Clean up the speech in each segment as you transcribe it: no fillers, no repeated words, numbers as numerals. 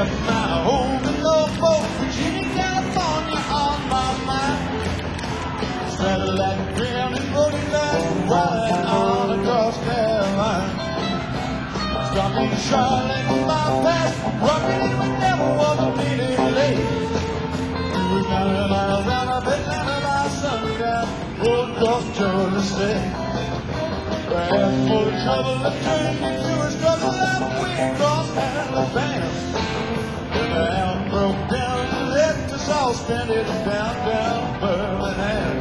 left my home in Norfolk, Virginia, California on my mind. Satellite down and rolling back, riding on across Carolina. Stopping in Charlotte, my past, rocking it with never was a minute late. We was 90 miles out of Atlanta by sundown, Old North Georgia State. Half full of trouble that turned into a struggle that we crossed Alabama. Then the hound broke down and left us all stranded downtown Birmingham.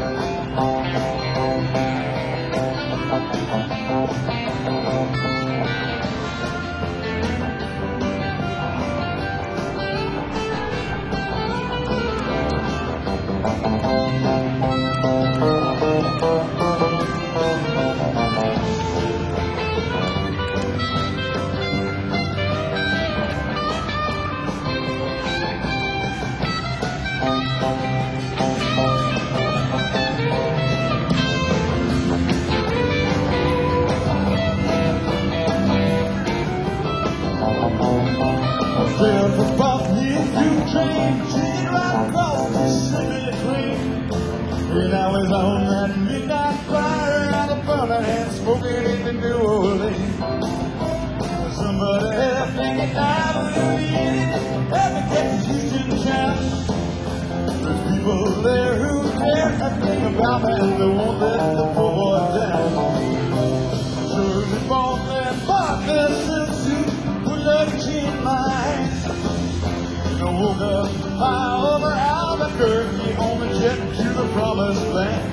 Filled with Bosnia through the train, singing right across Mississippi between. And I was on that midnight flyer out of Birmingham, smoking into New Orleans. Somebody had a blanket dive in the end, had me catch Houston town. There's people there who care nothing about me, and they won't let the poor boy down. So we bought that partner silk suit with luggage in my hand. I woke up high over Albuquerque on the jet to the promised land.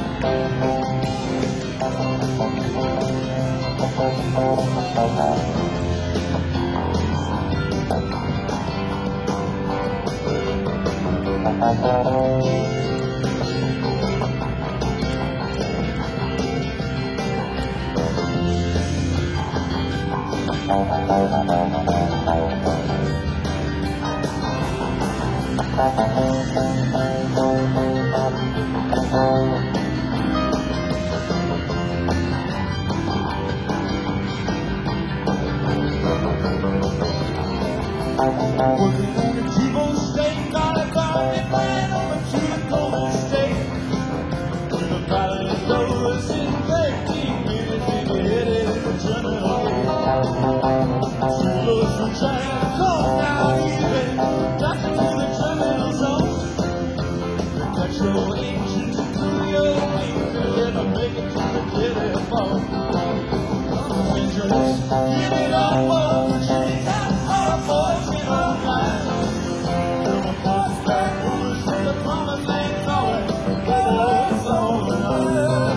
Working on the T-bone steak, got a car and ran over to the Golden State. With a pilot and lowers in 13 minutes, and we headed for Terminal Gate. Too close to trying to calm down easy, got to the terminal zone. The petrol engines through the old wings, and never make it to the telephone. Los Angeles, give it up for Virginia, all the boys in our line. There were boys back who was in the promised land calling, with us on the line.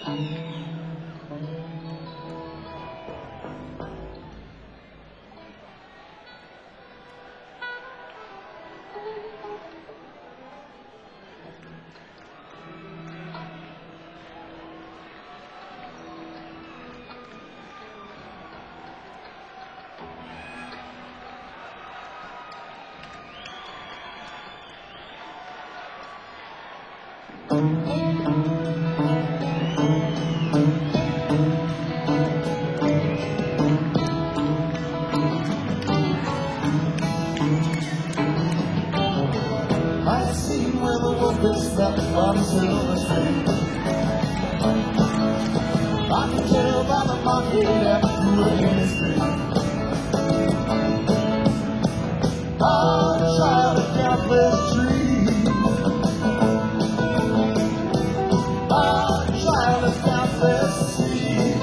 I see where the wolf is stuck on the silver string. I can tell by the monkey that grew in his dream. A child of countless dreams. A child of countless seeds.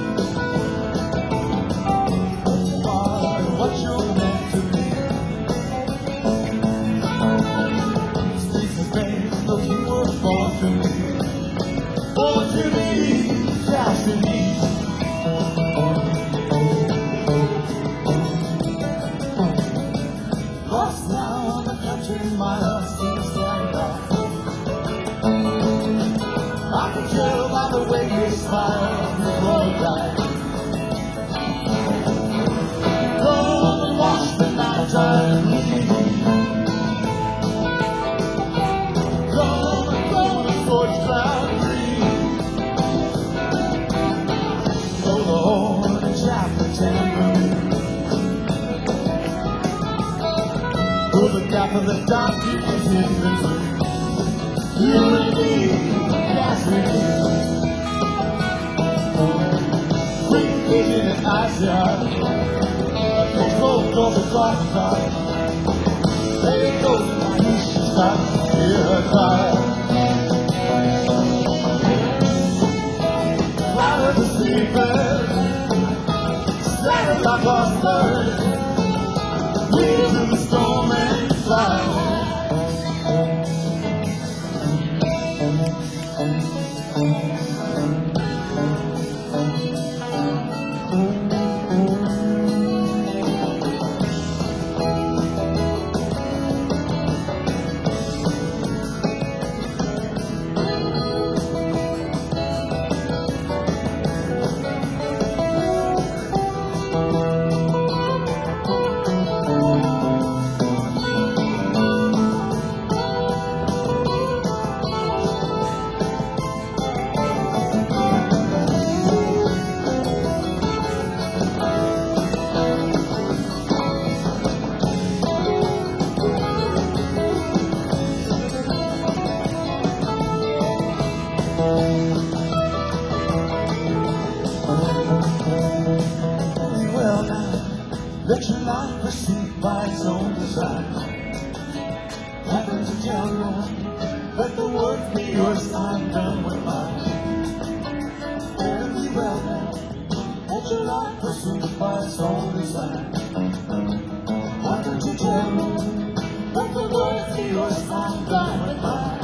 What you're meant to be. Streets of fame, though you were born to me. Born to be destiny. Lost now on the country mile, seems like I can tell by the way you smile before you die. Go and wash the nighttime leave. Go and forge cloud green. Go the horn and chapter tambourine. Go the gap of the dark is in the tree. You and me, yes we do. Quick vision and eyes shut. Control of the clock time. There it goes, my niche starts to hear her cry. Fly with the sleepers, scatter like a bird. Lead to the storm and fly. Let your life proceed by its own design. Happen to tell you, let the words be yours, I'm done with mine. Very well now, let your life proceed by its own design. Happen to tell you, let the words be yours, I'm done with mine.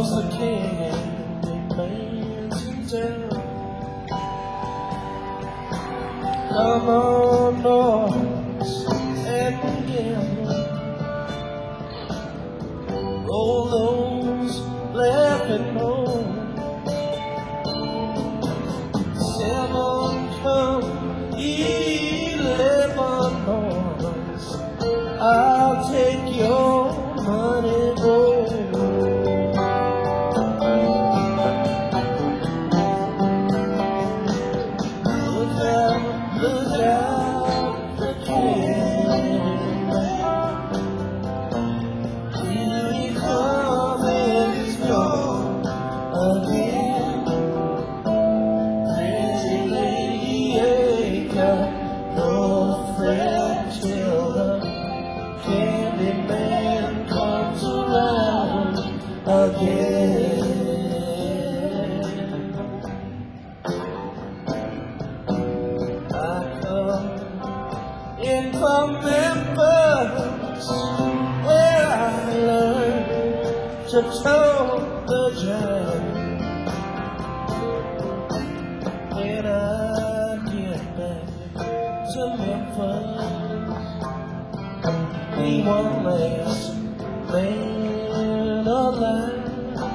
was the candy man's in town. Come on, boys, and gamble. Roll those laughing bones. 7 come 11 boys. I'll take your money, boy. Look out the candy man. Here he comes and he's gone again. Crazy lady ain't got no friend till the candy man comes around again. I come in remembrance where I learned to toe the giant. When I get back to Memphis, be one last man alive.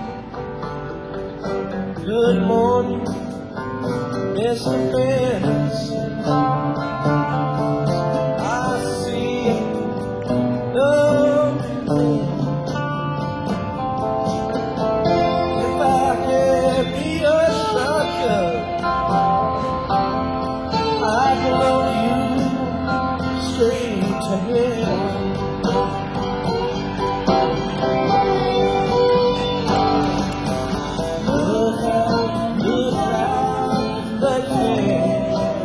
Good morning, Mr. Benson. I see no man. If I can be a shotgun, I'd blow you straight to hell. Look out the candy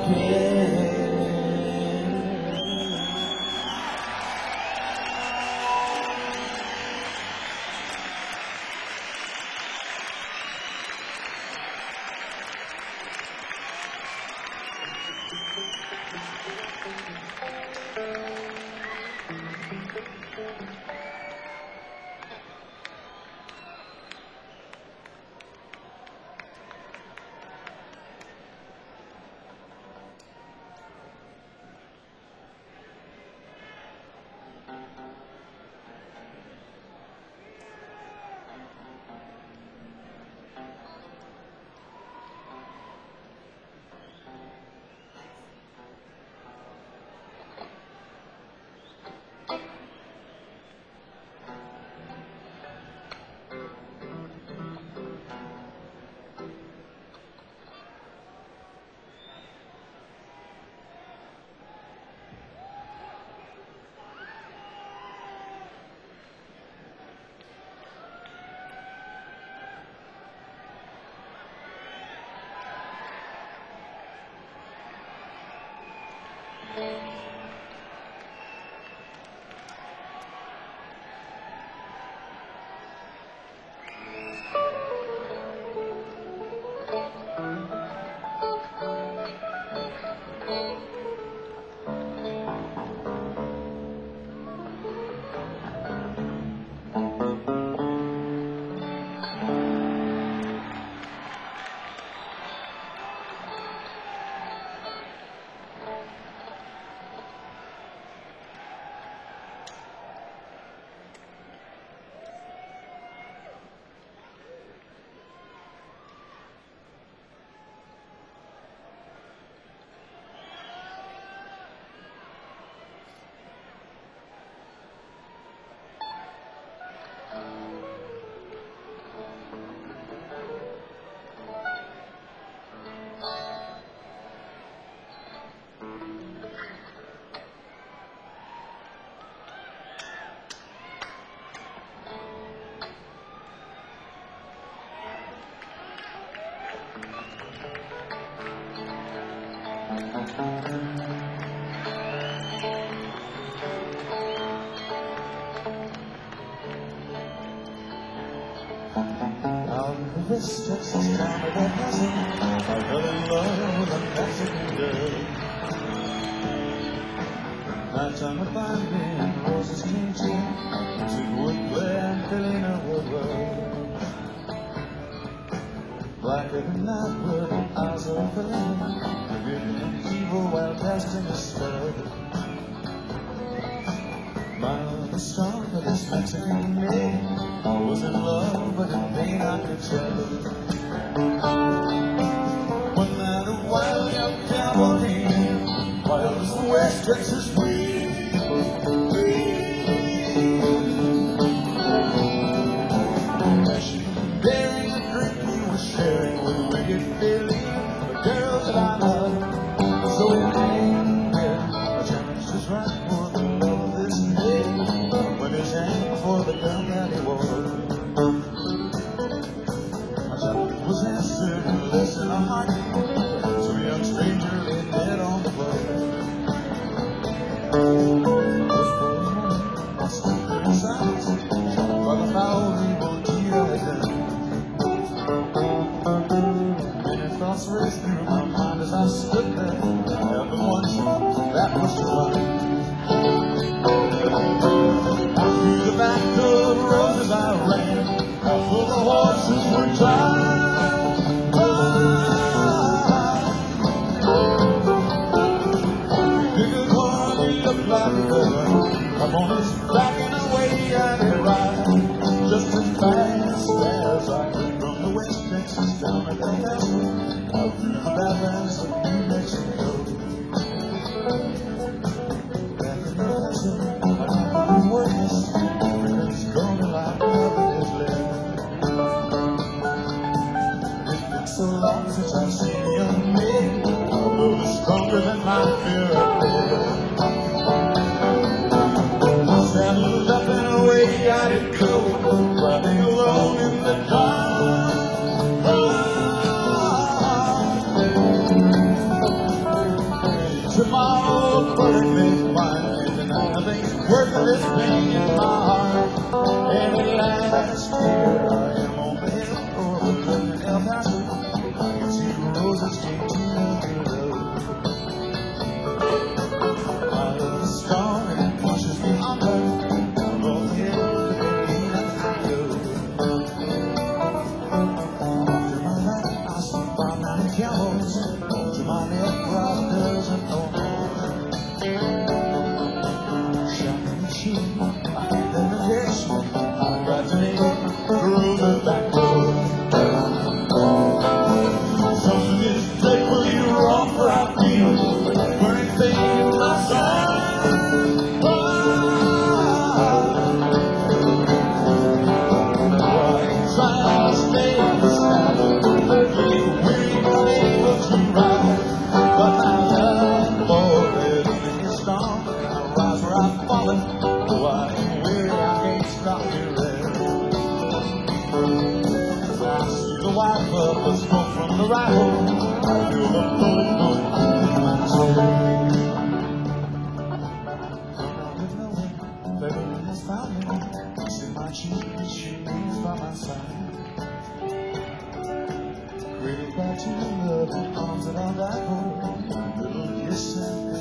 care. This Texas town that hasn't, I fell in love with a Mexican girl. Nighttime would find me in roses came cheap, music would play and Felina would roll. Blacker than night were the eyes of Felina, good and evil while casting a spell. By the star for this Mexican maid, I was in love, but in vain I could tell. One night a wild young cowboy came, wild as the West Texas breeze. As she was bearing a drink he was sharing with wicked Billy, the girl that I love. So he named it, I challenged his right for the love of this day, when his hand before the gun that he wore. Was answered in less than a heartbeat, so a young stranger lay dead on the floor. I stood there in silence, shocked by the foul evil deed I had done. Many thoughts raced through my mind as I stood there, and the one that was to run. Out through the back door of the roses I ran, out full the horses were tied. Up on his back and away I could ride, just as fast as I could, from the West Texas down at the Paso, out through the Badlands of New Mexico. Back in the Paso, I couldn't work this, everything's gone like nothing is left. It's been so long since I've seen a young maid, although it's stronger than my fear of death. Saddled up and away I did go, riding alone in the dark. tomorrow, but it makes mine. And nothing's worth this pain in my heart. And at last, here I am on the hill, looking at El Paso. I can see the roses changing in the road. I love the star and it pushes me onward. I'm on the hill, the day that I go. To my right, I see 5 cowboys. To my left, brothers and old. Shining sheep, I hit them in the dish. I got to make through the back road. Something is dreadfully wrong, for I feel burning pain in my side. Trying to stay beside you, weary, unable to ride. But my young boy is in his storm. I rise where I've fallen. Though I am weary, I can't stop here there. I see the white puff of smoke from the rifle. I feel the bullet going in my soul. With no wind, baby has found me. See my cheek, she is by my side. Created by two love, arms that I'll die for. Little kiss and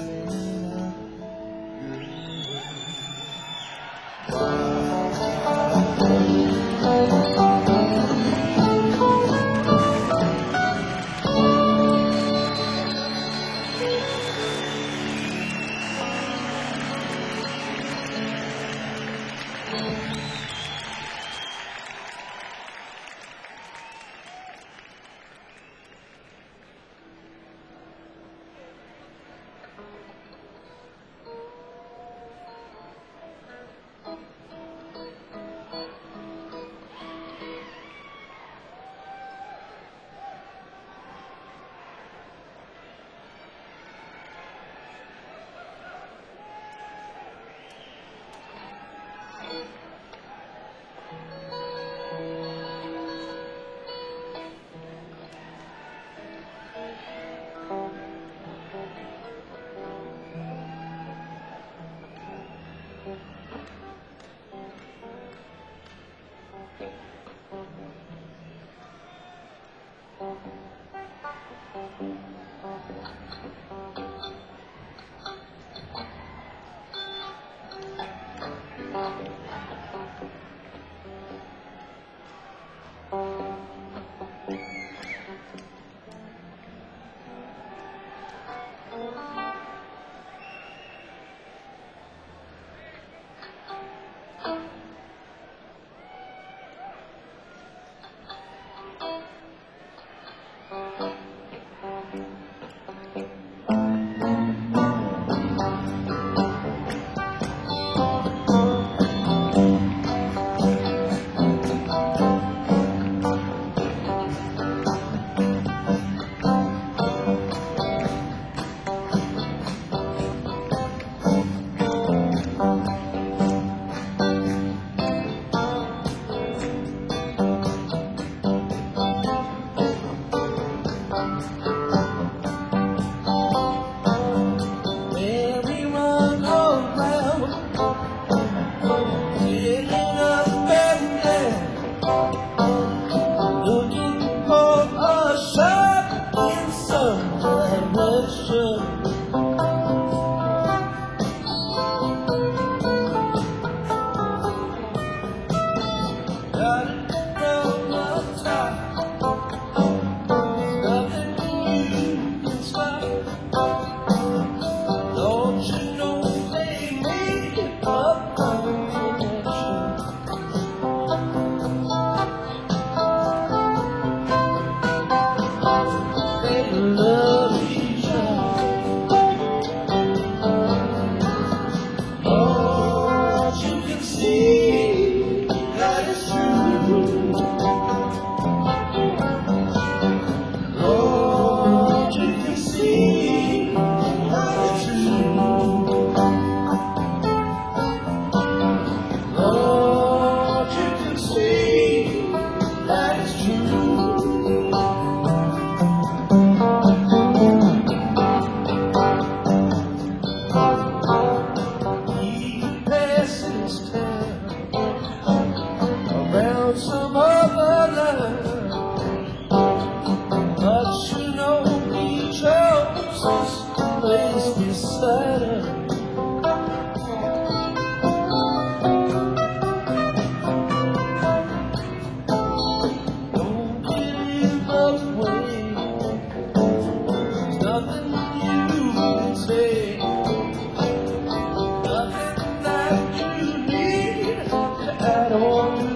closest place beside her. Don't give up waiting. There's nothing you can say. Nothing that you need to add on to.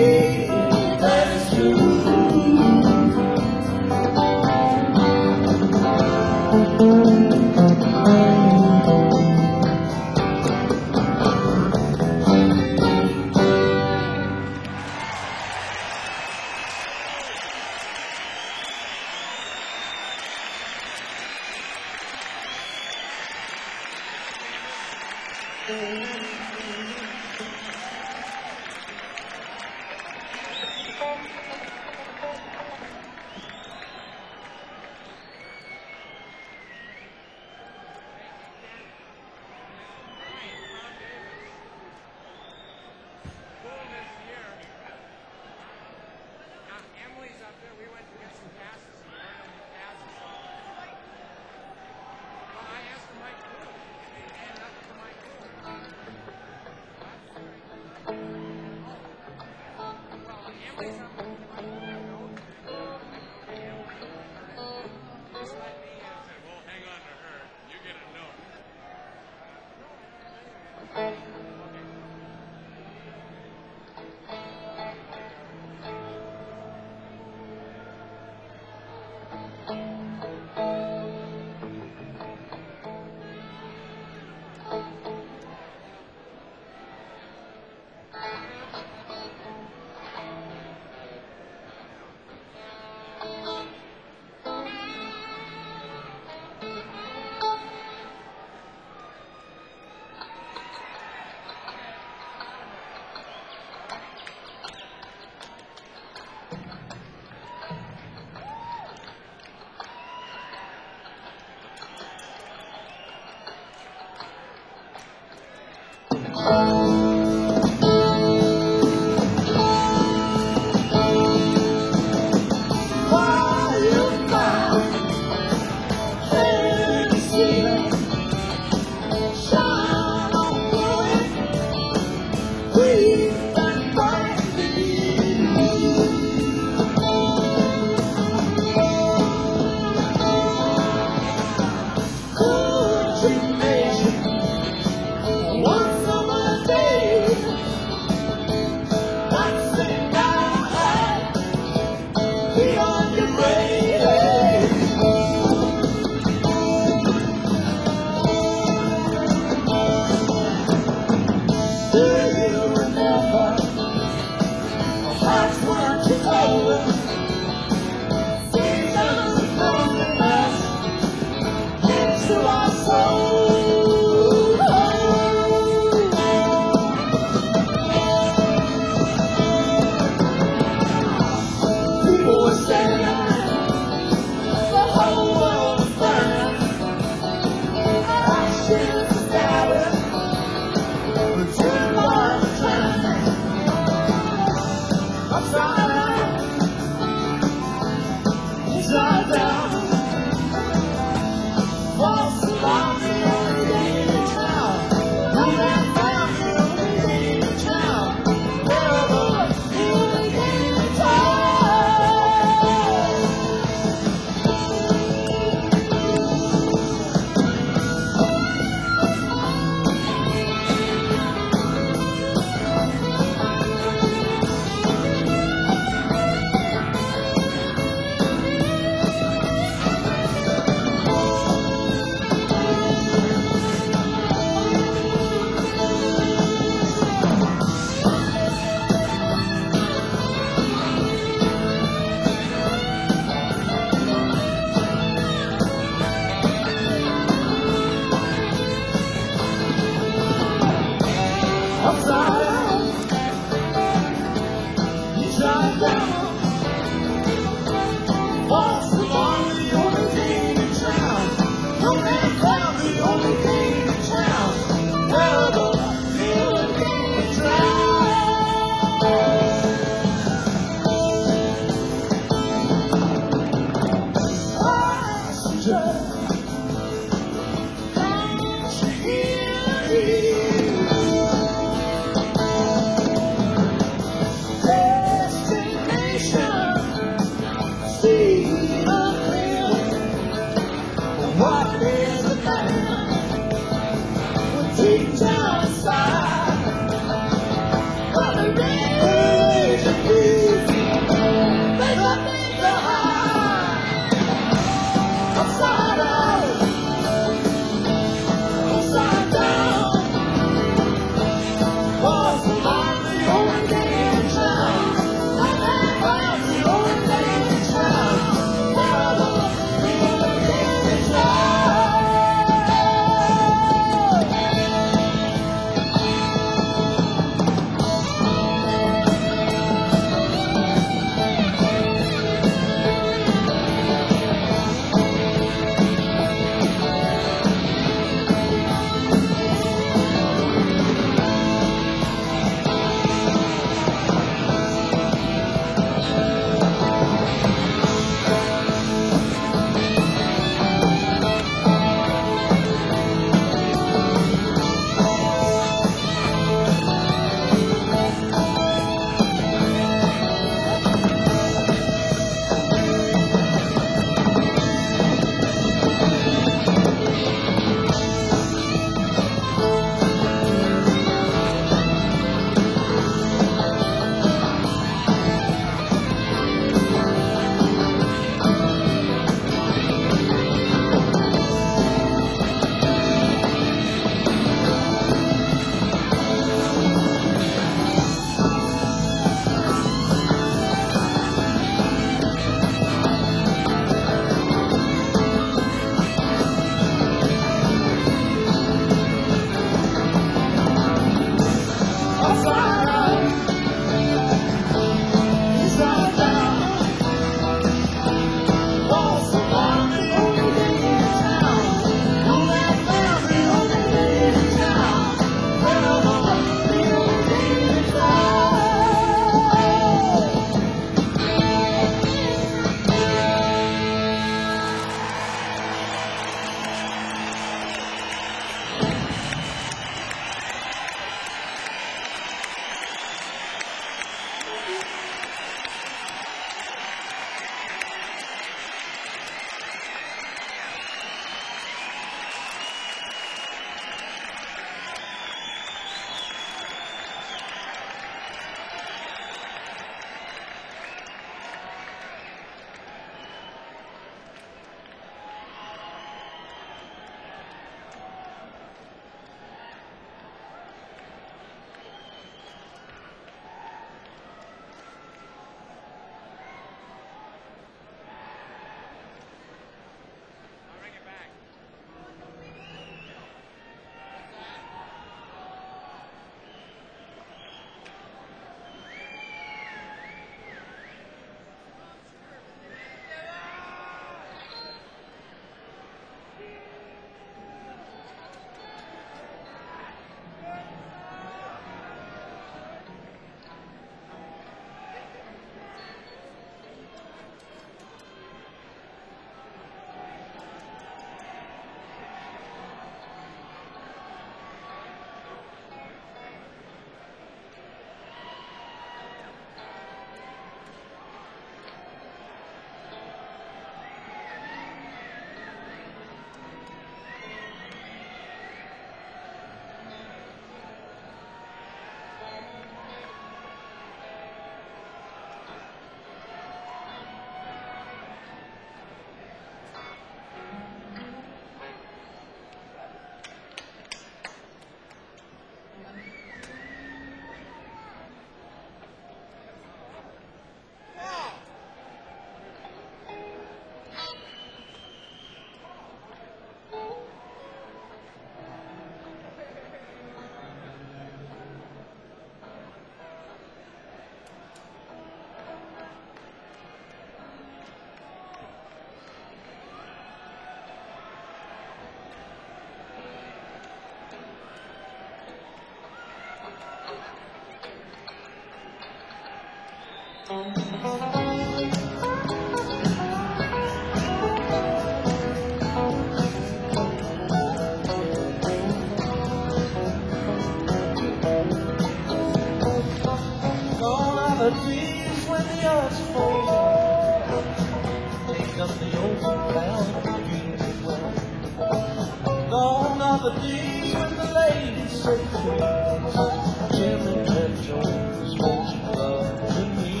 Gone are the days when the odds fall. Take up the old cloud dreams well. Gone are the days when the ladies say please. Jim and Jeff Jones, won't you love to me?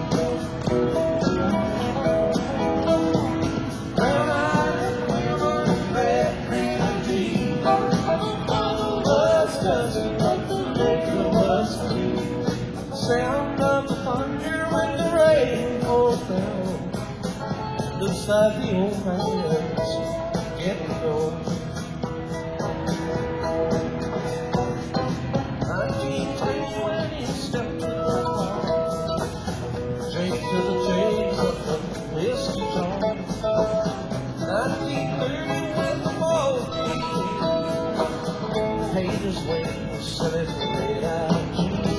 Brown-eyed, women, red, green, and deep. Was doesn't want to make of us free. Sound of the thunder when the rain pours down. Looks like the old man's getting old. 1920 when he stepped to the bar, drank to the chains of the whiskey jar. 1930 when the ball came, paid his way to sell his red out jeans.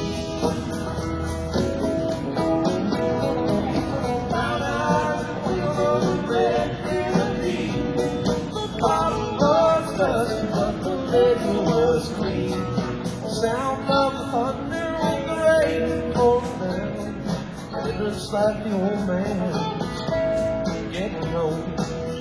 Sound of the thunder when the rain pours down. It looks like the old man's getting old.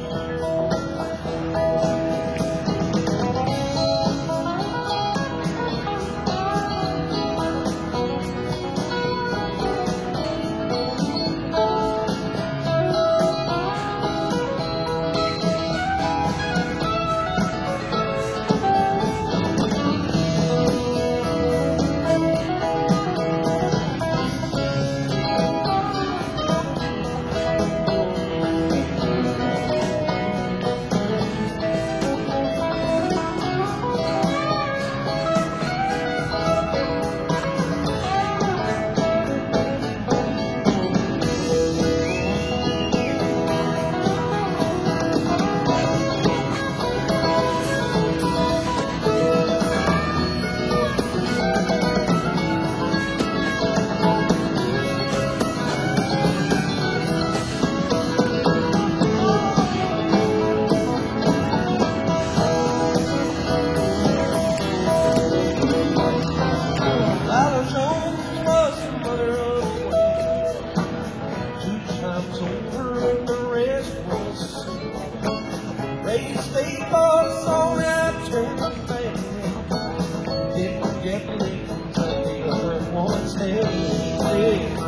State boss on that turn thing. Didn't get late until the other ones had late.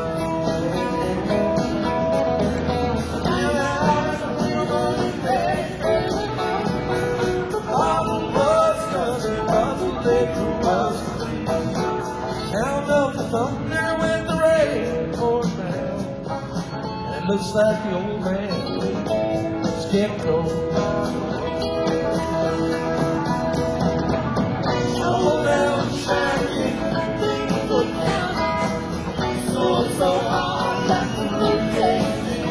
All the bus doesn't bother they was. Sound of the thunder when the rain pours down. It looks like the old man is getting old. So hard that the road takes me.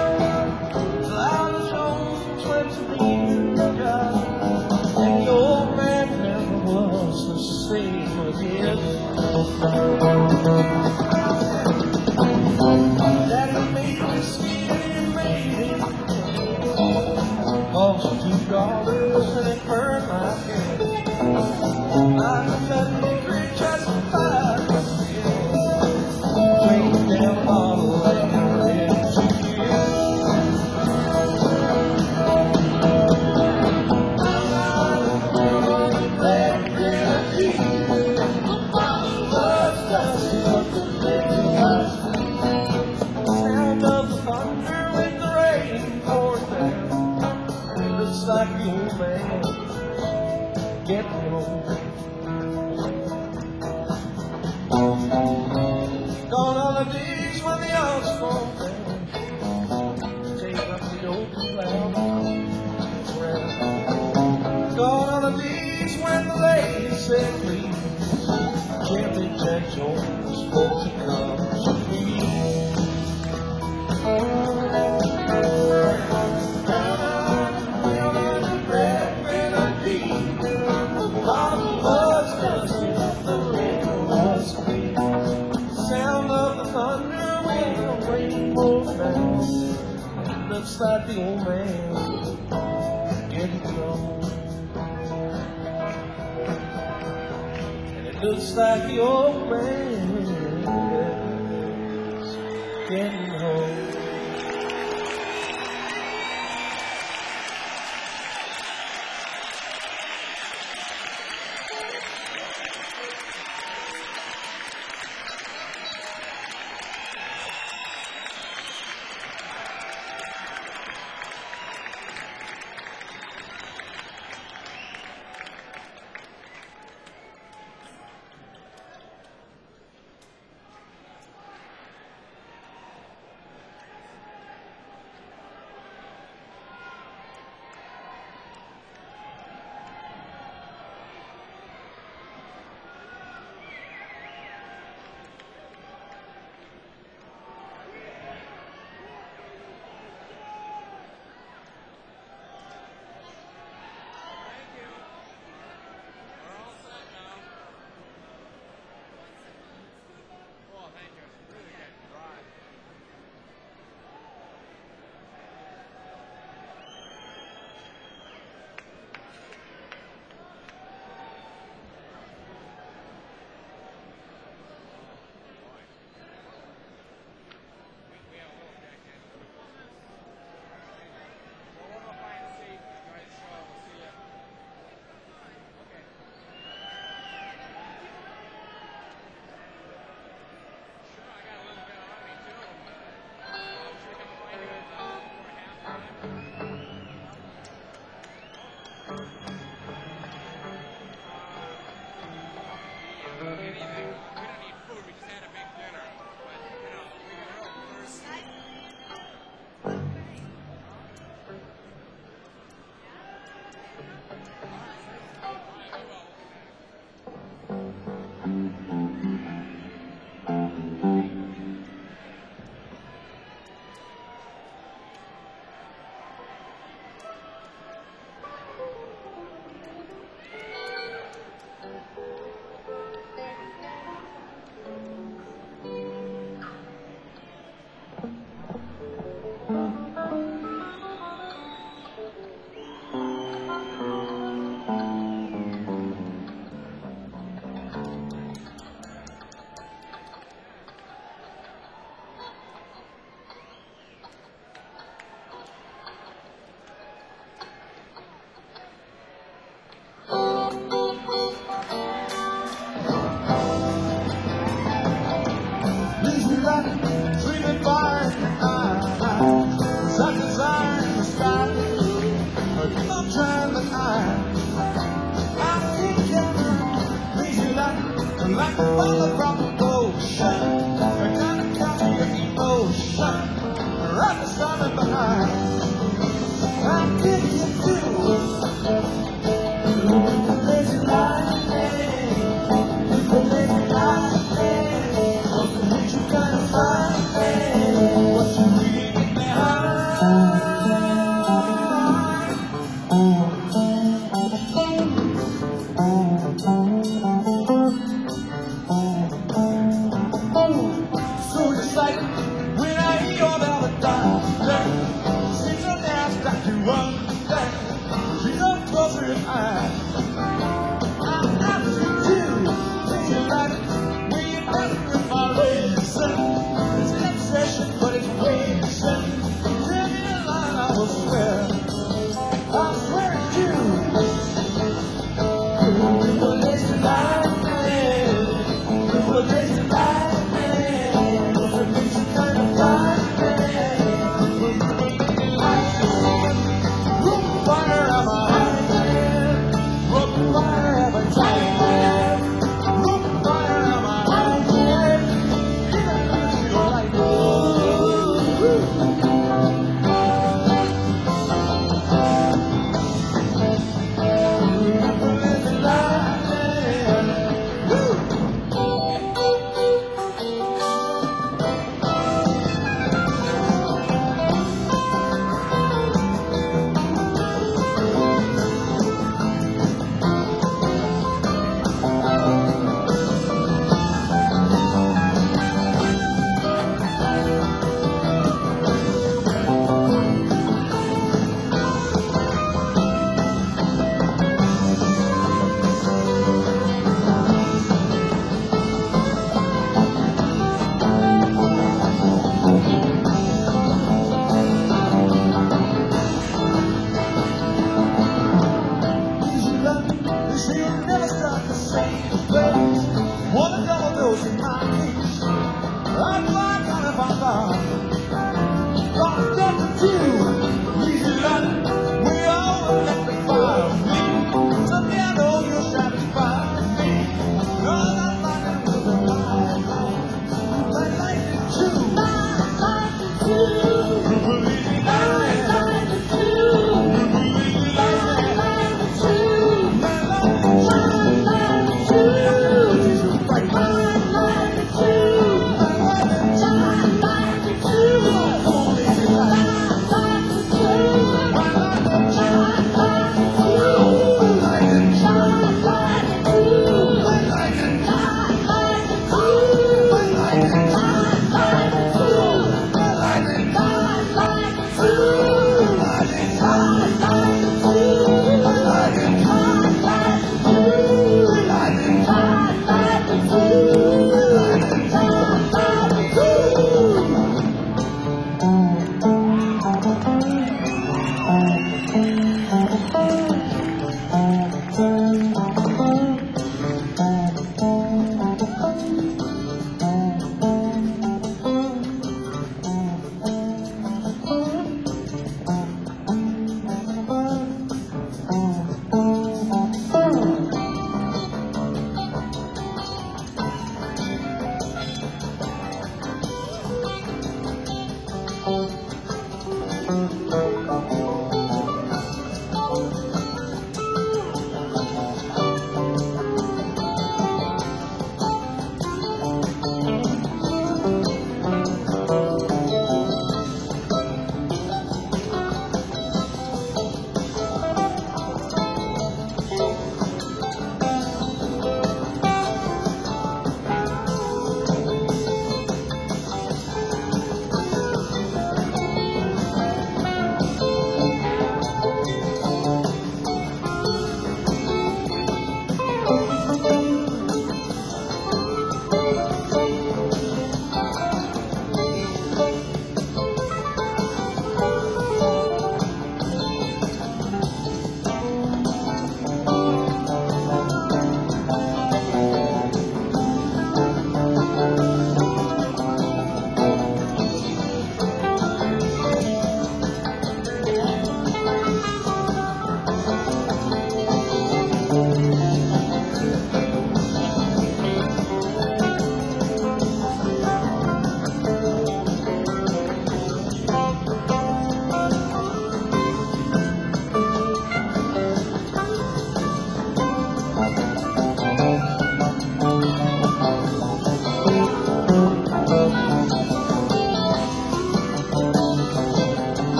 Cloud Jones went to be the guy, and the old man never was the same again. Daddy made me skin and made it cost $2 and it burned my head. I cut me rich as a fire. Like the old man getting old. Gone are the days when the odds fall down. Take up the old cloud. Gone are the days when the ladies said please. Gently Jack Jones spoke to come to me. Sound of the thunder when looks like the old man getting old. And it looks like the old man getting old. Dreaming fire in the night, such as iron in the sky. I'm trying to hide. I can't get lazy like the mother from the ocean. I gotta capture your emotion, right beside me behind. I can't get through with the lazy lightning, with the lazy lightning. What you gotta find what you leaving behind.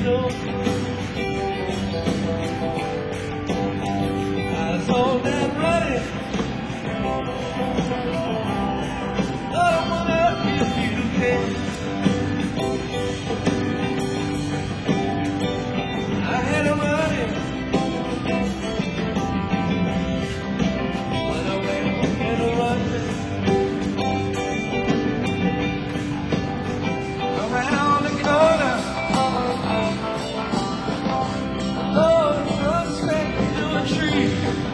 needle. I saw that running. Lord, I wonder if you can. I had a running when I went in a running around the corner. Oh, it runs straight to a tree.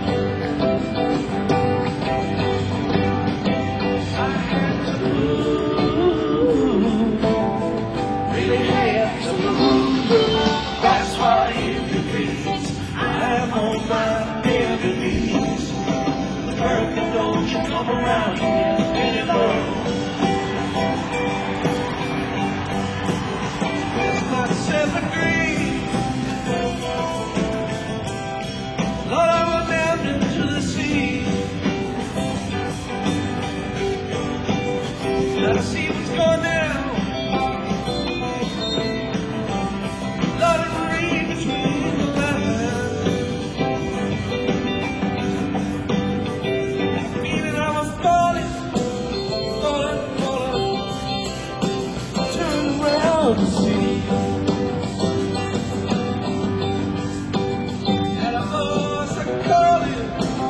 I had to move, really had to move. That's why it agrees. I'm on my bended knees. America, don't you come around here anymore. It's not 7 degrees. Lord, I was down into the sea. Gotta see what's going down. Lord, I read between the lines. Feeling I was falling, turn around to see. And a voice I calling,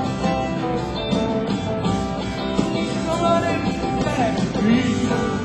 I'm running back to breathe.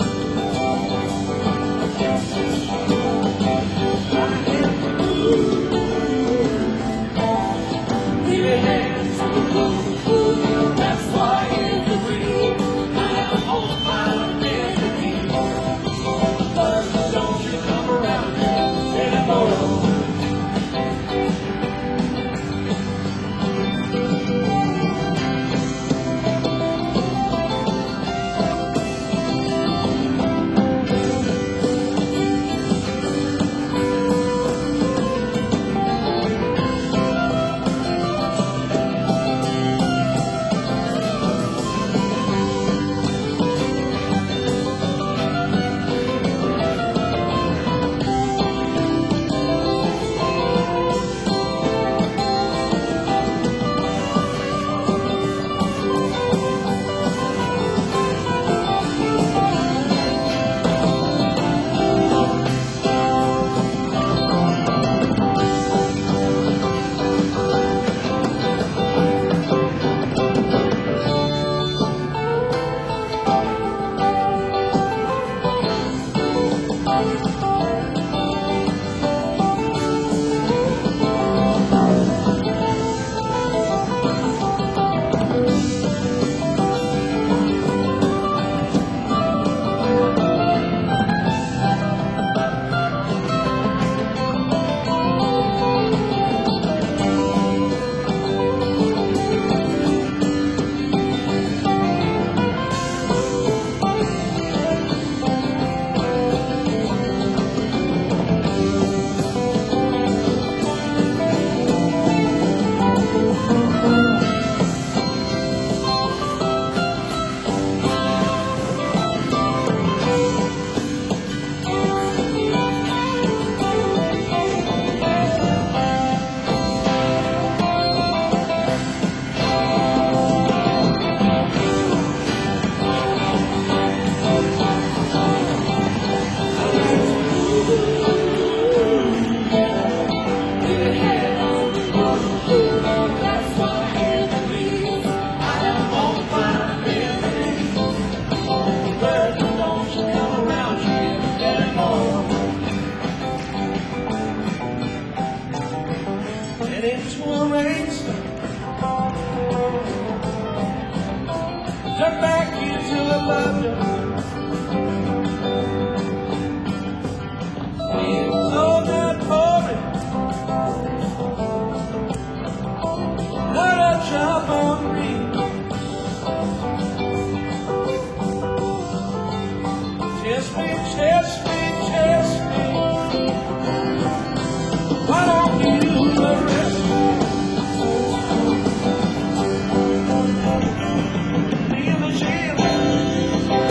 Jump back into the thunder. It's all that pouring. Not a drop on me. Test me, test me, test me. Why don't you arrest me? Leave the jail.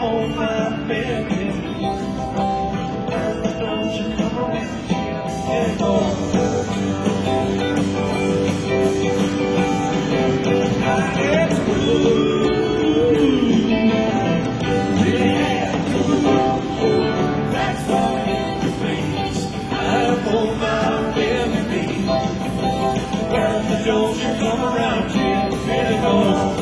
on my baby. Don't you come around here anymore. Don't you come around here anymore.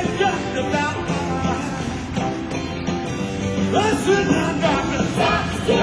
Listen, I'm not the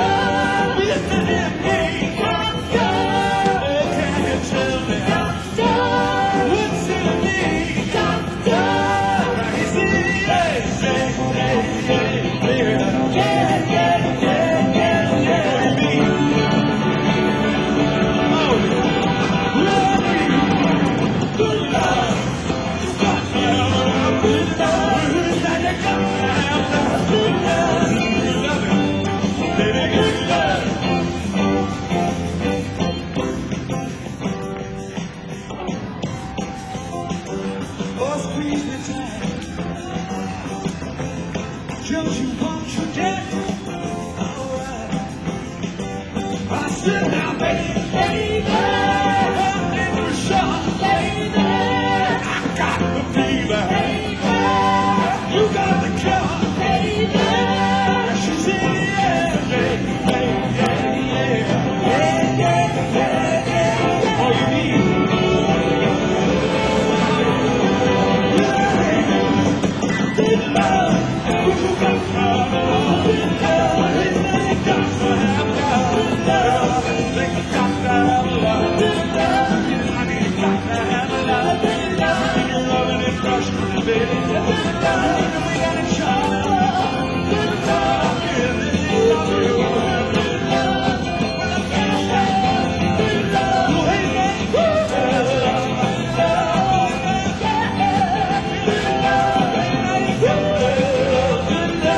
Don't you want your dad? Alright. I said now, baby, baby, never shot, baby. I got the fever, baby. You got the cure, baby. She said, yeah, yeah, yeah, yeah, yeah, yeah, yeah, yeah. All you need. Good love, you got love, good love, good love, good love, think you got to have love, good love, I mean you got to have love, good love, you're loving it, crushing it, baby, good love, we got a child, good love, really love you, good love, when I can't stand, good love, you hate me, good love, good love, good love.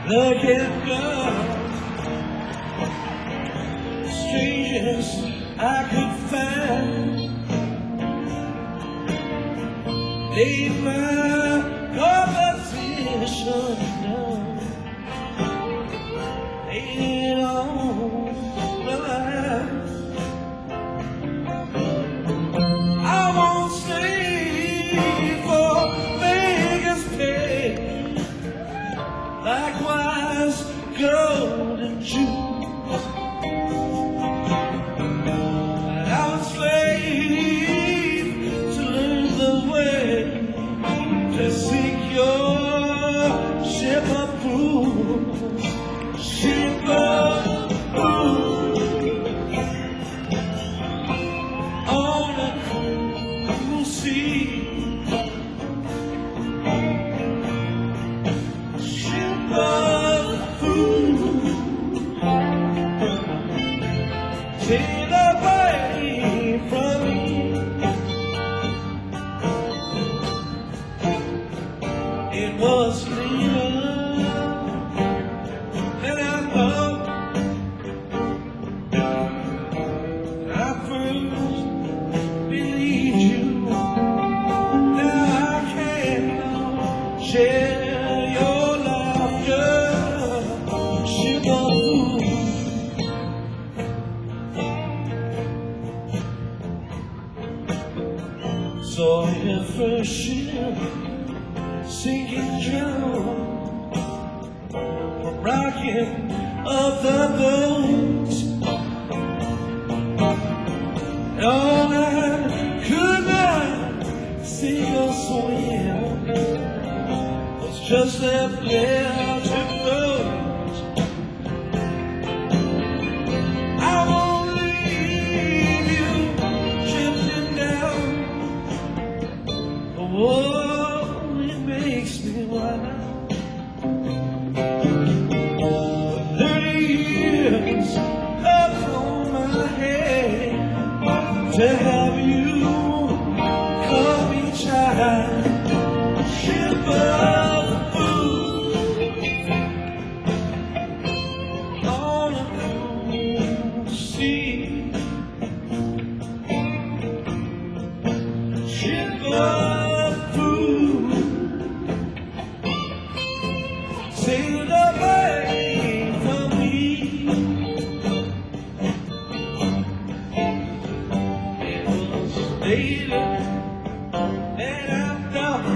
Look at God, strangest I could find. Laid my conversation down, laid it on the line. I won't stay for Vegas pay, likewise gold and jewels. And I'm a slave to learn the way to sink your ship of fools, ship of fools, on a cruel sea, ship of fools, sail away from me. It was later than I thought I first believed you. Now I cannot share your laughter, ship of fools. Saw your first ship sinking down, rocking of the boat. And all I could not sink or swim was just left there to float. I won't leave you drifting down. Oh, it makes me wild. 30 years upon my head to have you call me child, ship of fools, on a cruel sea, ship of fools, sail away from me. It was later than I thought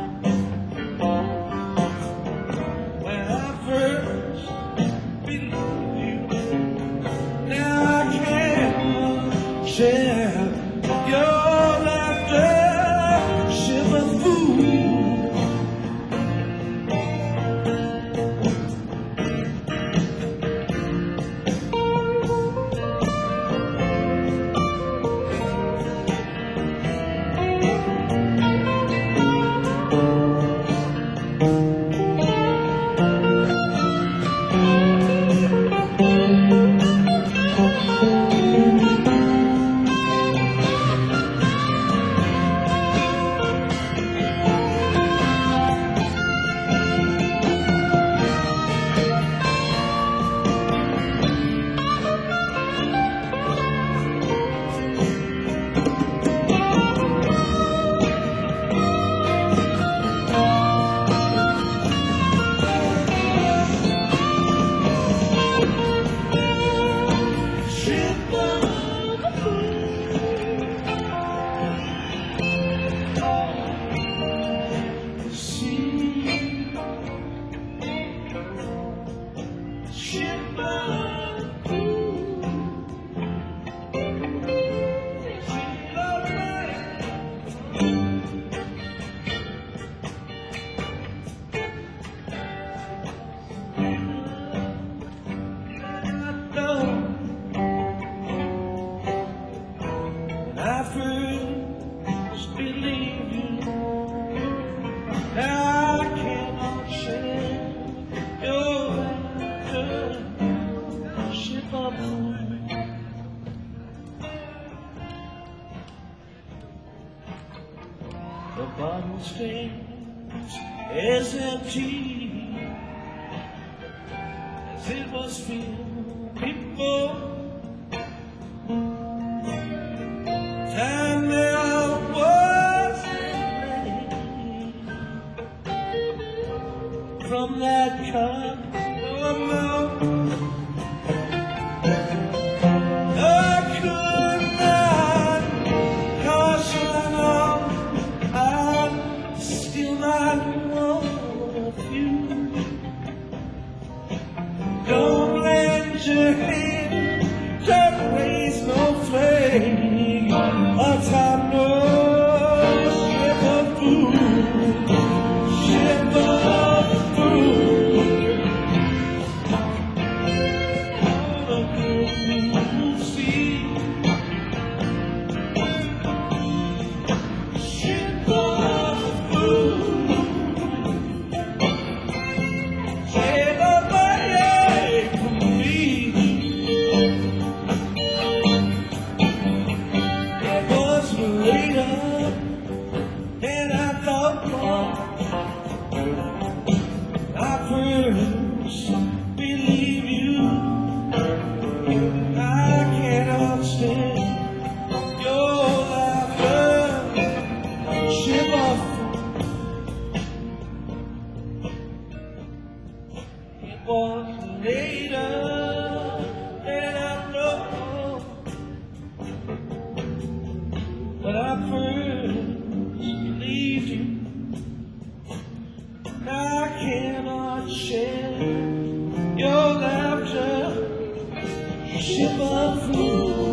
when I first believed you. Now I can't share your laughter, ship of fools. I first believed you. Now I cannot share your laughter, ship of fools. The bottle stays as empty it was real before. Time now was from that cup of milk. I could not caution on, I still might want you. Don't lend your hand, don't raise no flame, a time no ship of food, ship of food. See, ship of food, sail away from me. It was later than I thought. I first believe you. I cannot stand your laughter, ship of food. It was later than I know, but I first believed you. I cannot share your laughter, ship of food.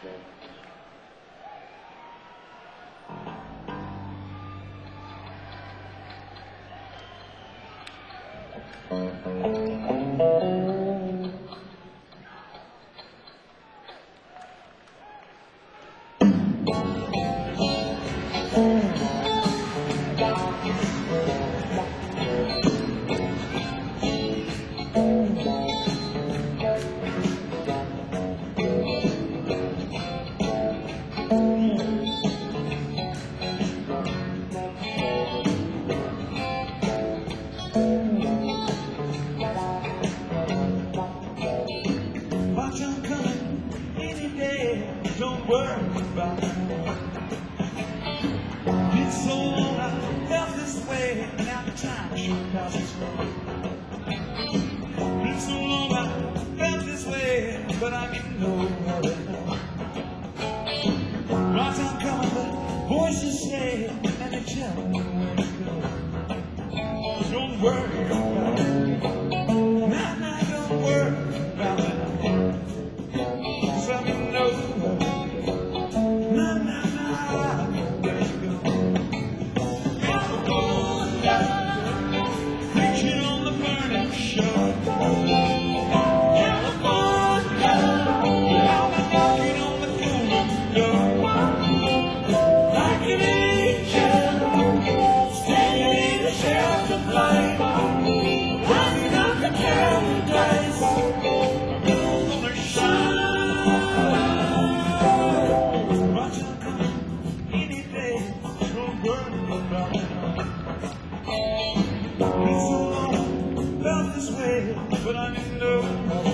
Watch 'em coming any day, don't worry about it. It's so long I felt this way, now the time sure passes slow. It's so long I felt this way, but I'm in no hurry now. Watch 'em coming, but voices say, and they tell me where to go. Don't worry about it. Nah, don't worry about it. But I'm in no hurry.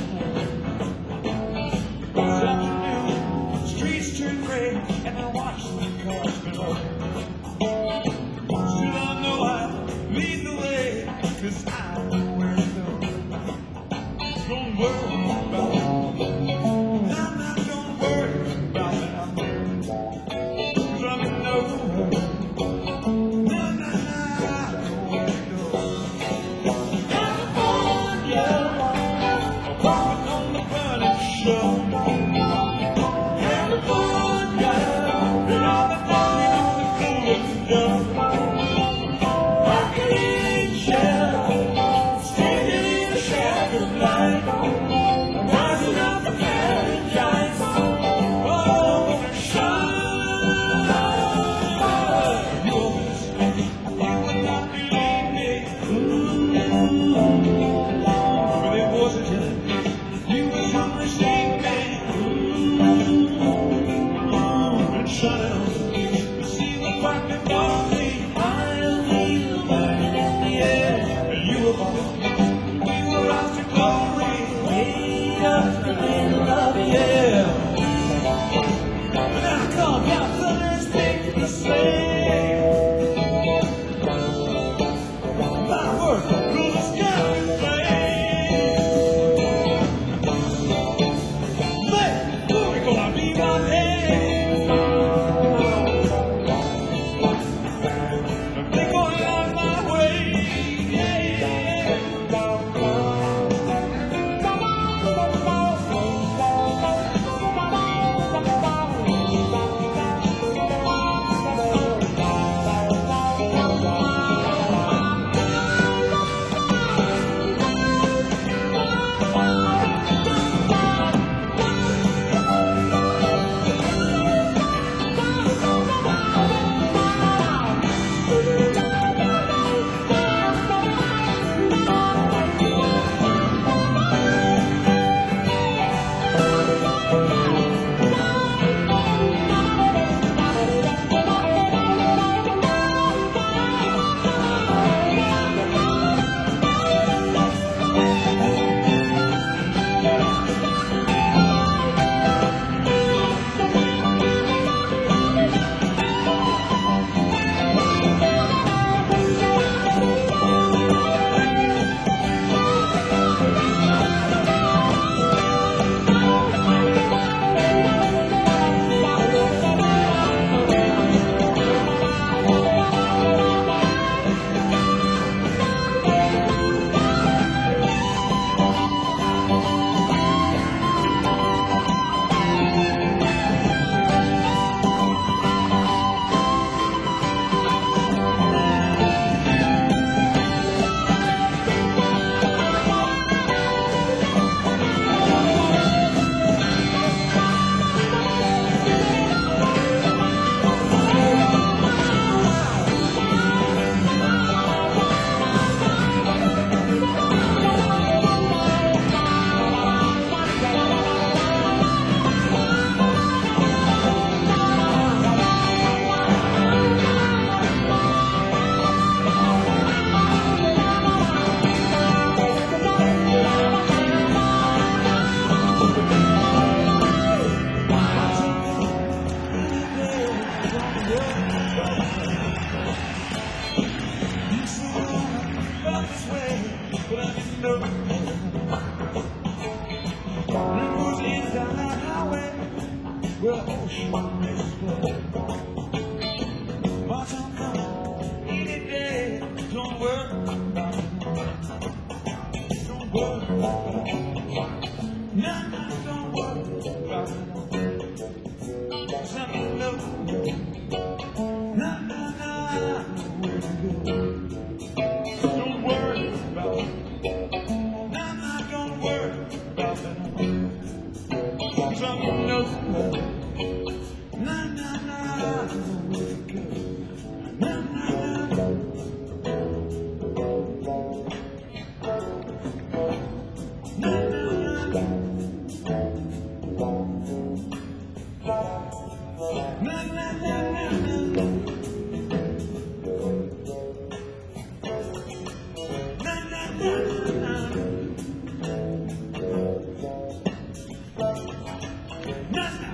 Something new, streets turn gray, and I watch the cars below. Still I know I lead the way, 'cause I know where to go. Don't worry about it. Nah, don't worry about it. 'Cause I'm in no hurry. Nah, I know where to go. Well, ocean is flooded. But I'm coming any day. Don't worry about it. Don't worry about it. No, no, don't worry about it. 'Cause I'm in love with you. No, no, no, where to go. Don't worry about it. No, no, don't worry about it. 'Cause I'm in love with you. No, no, no, where to go. No, no, no. No, no, no. Na na na na na. Na na na na. Na na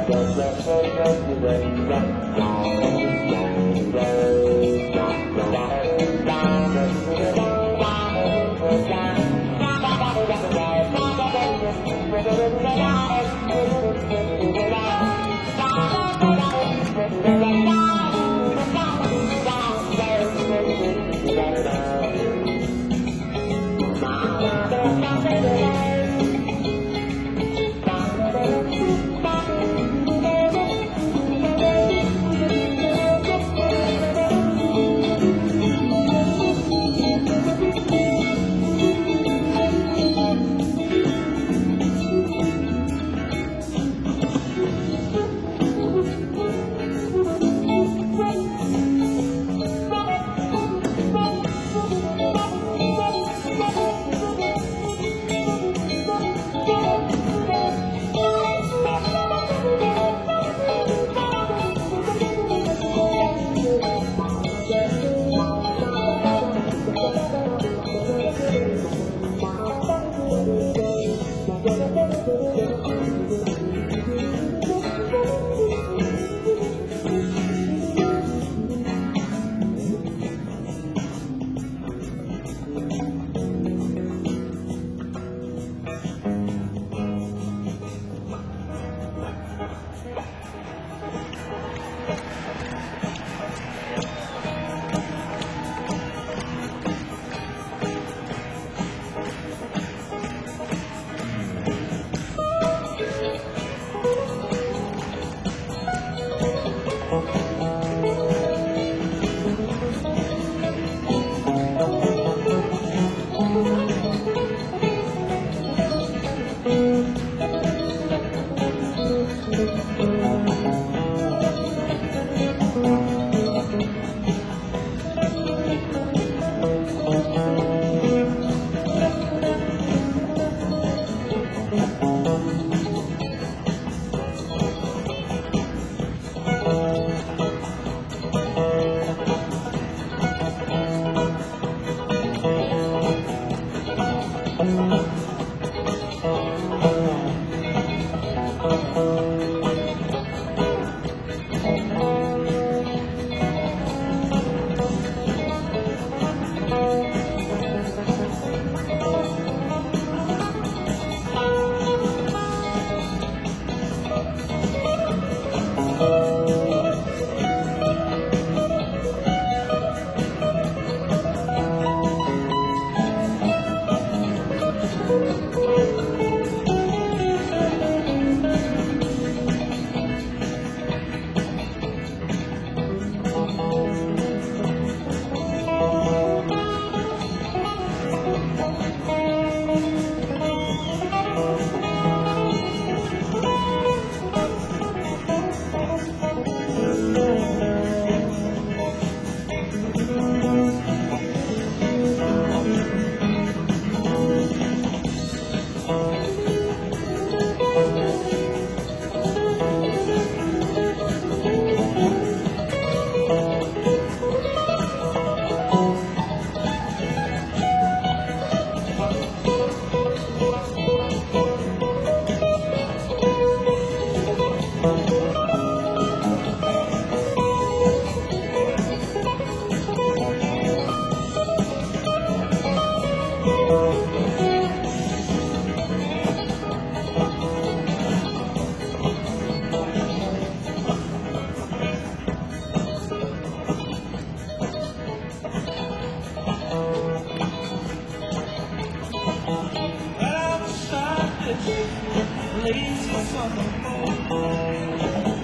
Places on the moon.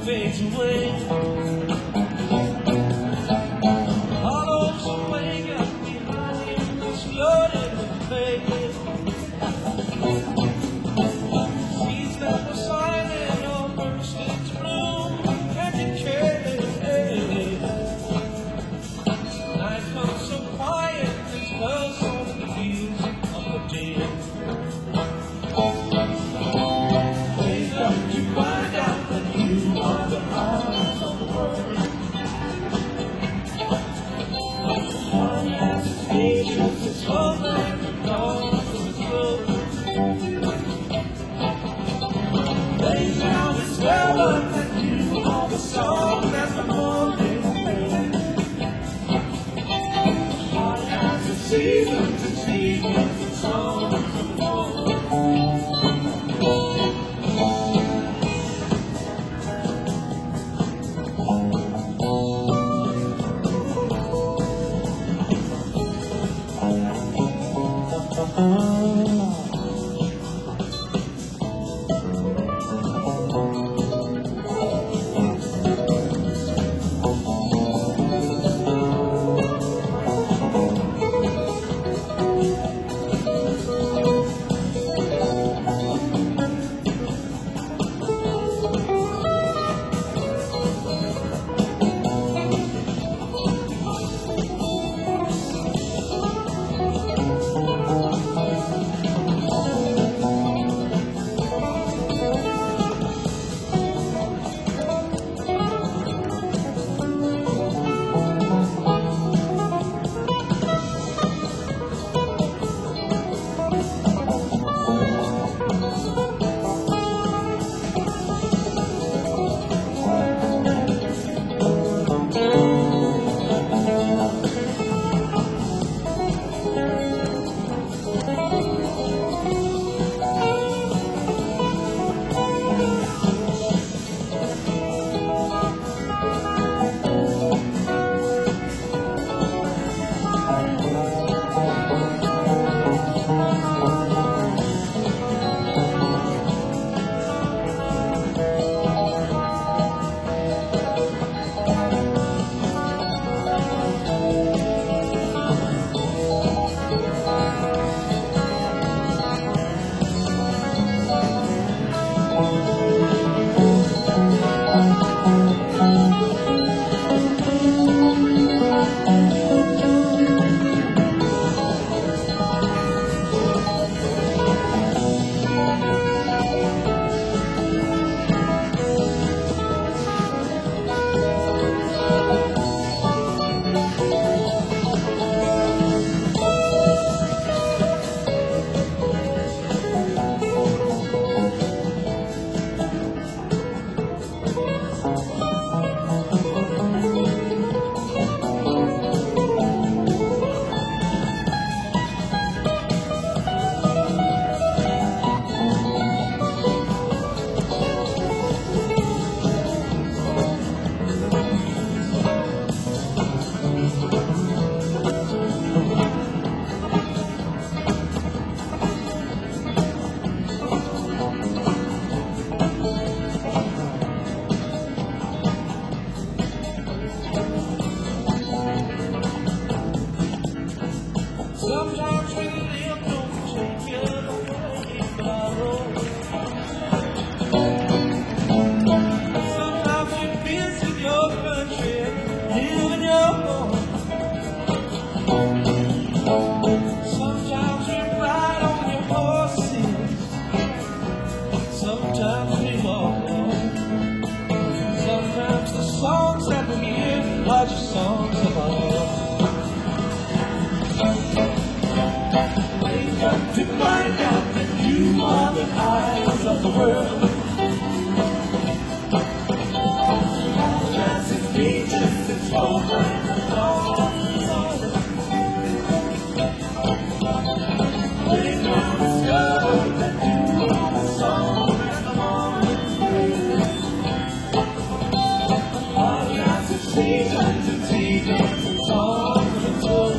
fades away. Hollows awake up behind you, it's loaded with fate. Seeds that were silent all burst into bloom and decay. Night comes so quiet, there's no soul in the music of the dead. Wake up to find out that you are the eyes of the world. One has its features, its hope and the dawn of its road. Lay down its spell that you are the song that the morning made. One has its seasons, its seasons, its songs of the world. Sometimes we live, don't take it away, borrow. Sometimes you visit your country, live in your home. Sometimes we ride on your horses, sometimes we walk alone. Sometimes the songs that we hear are just songs of our own. To find out that you are the eyes of the world. All that's its features, its hope and the dawn. Lay down the sky that you are the song and the morning. All that's its seasons, its seasons, its songs of the world.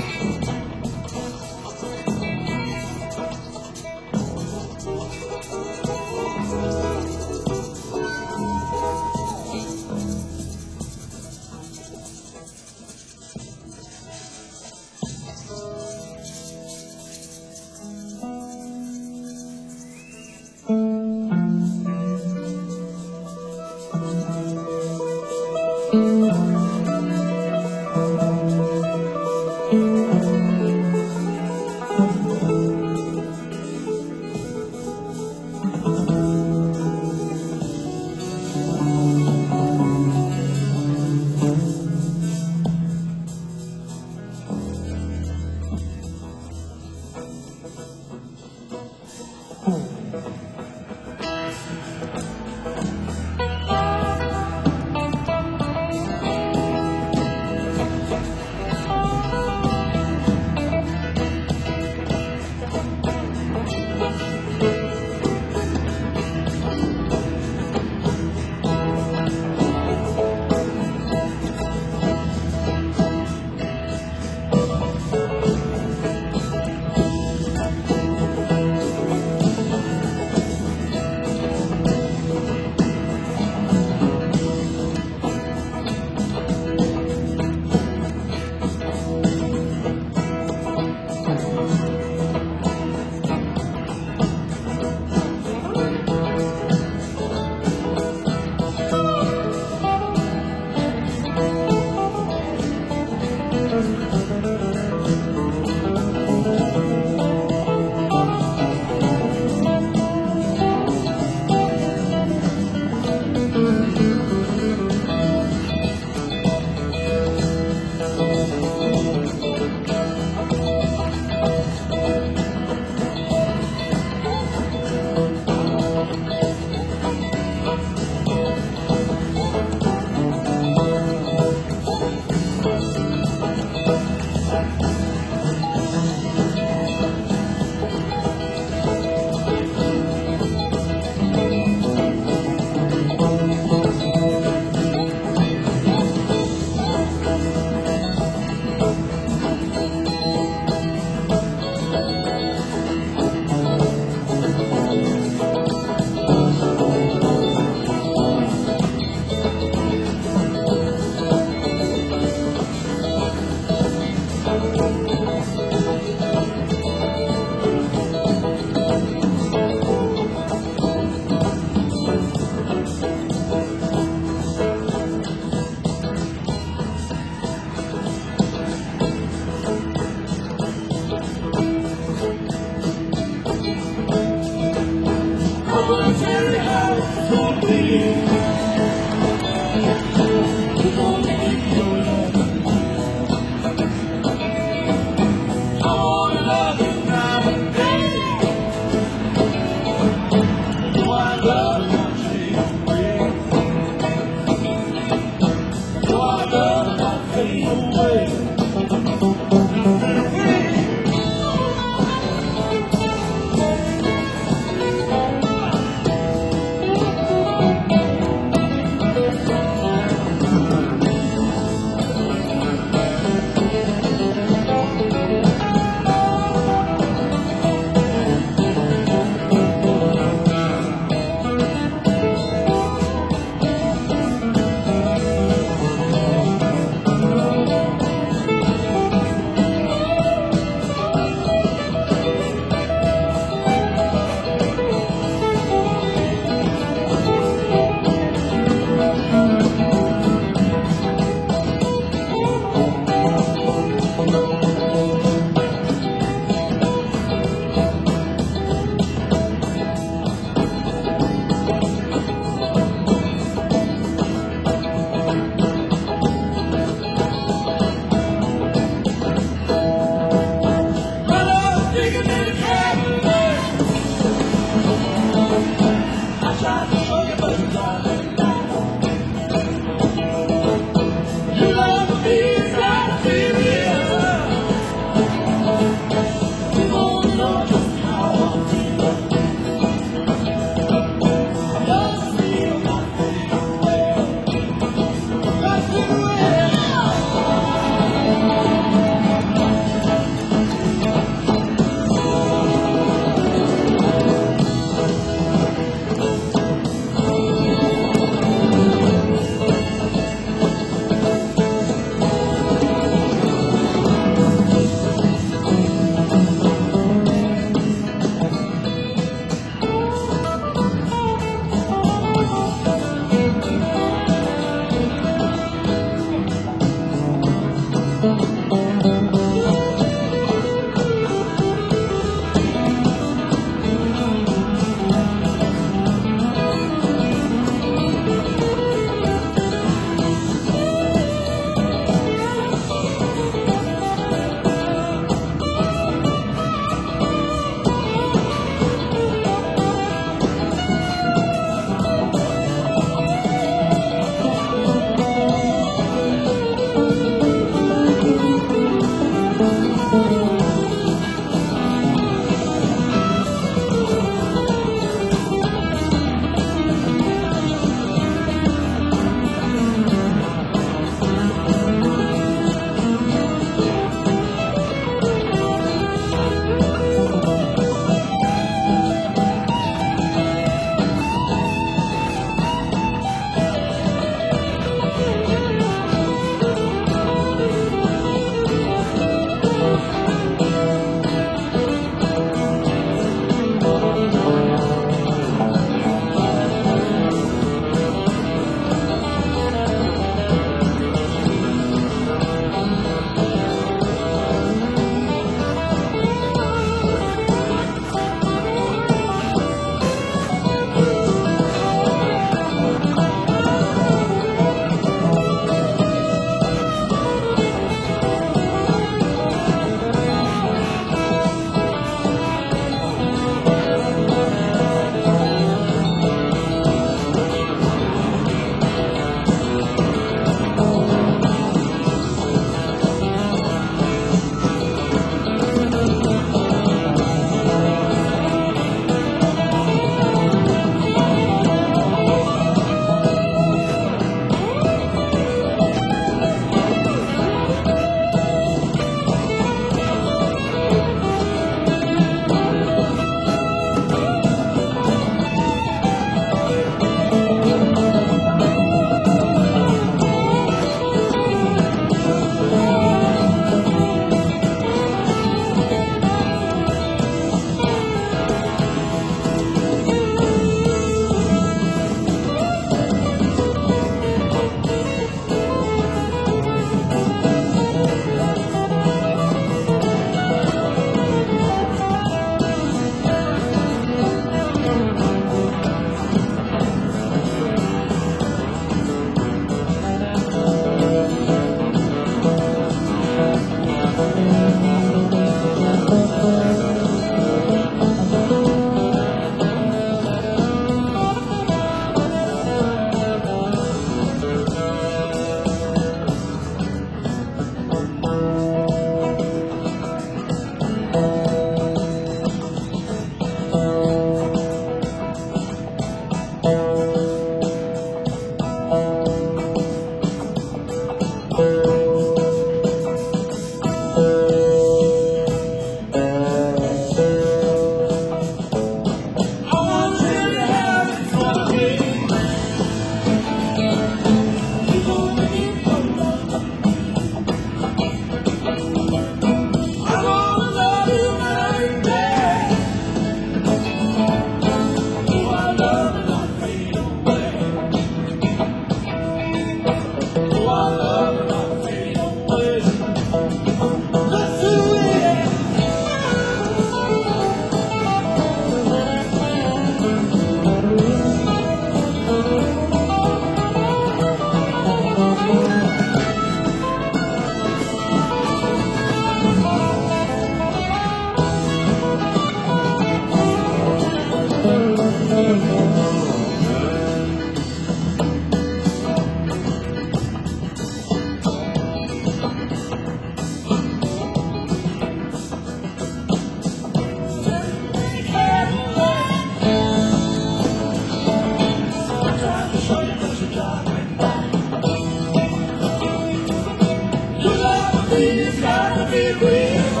Nothing's gotta be real.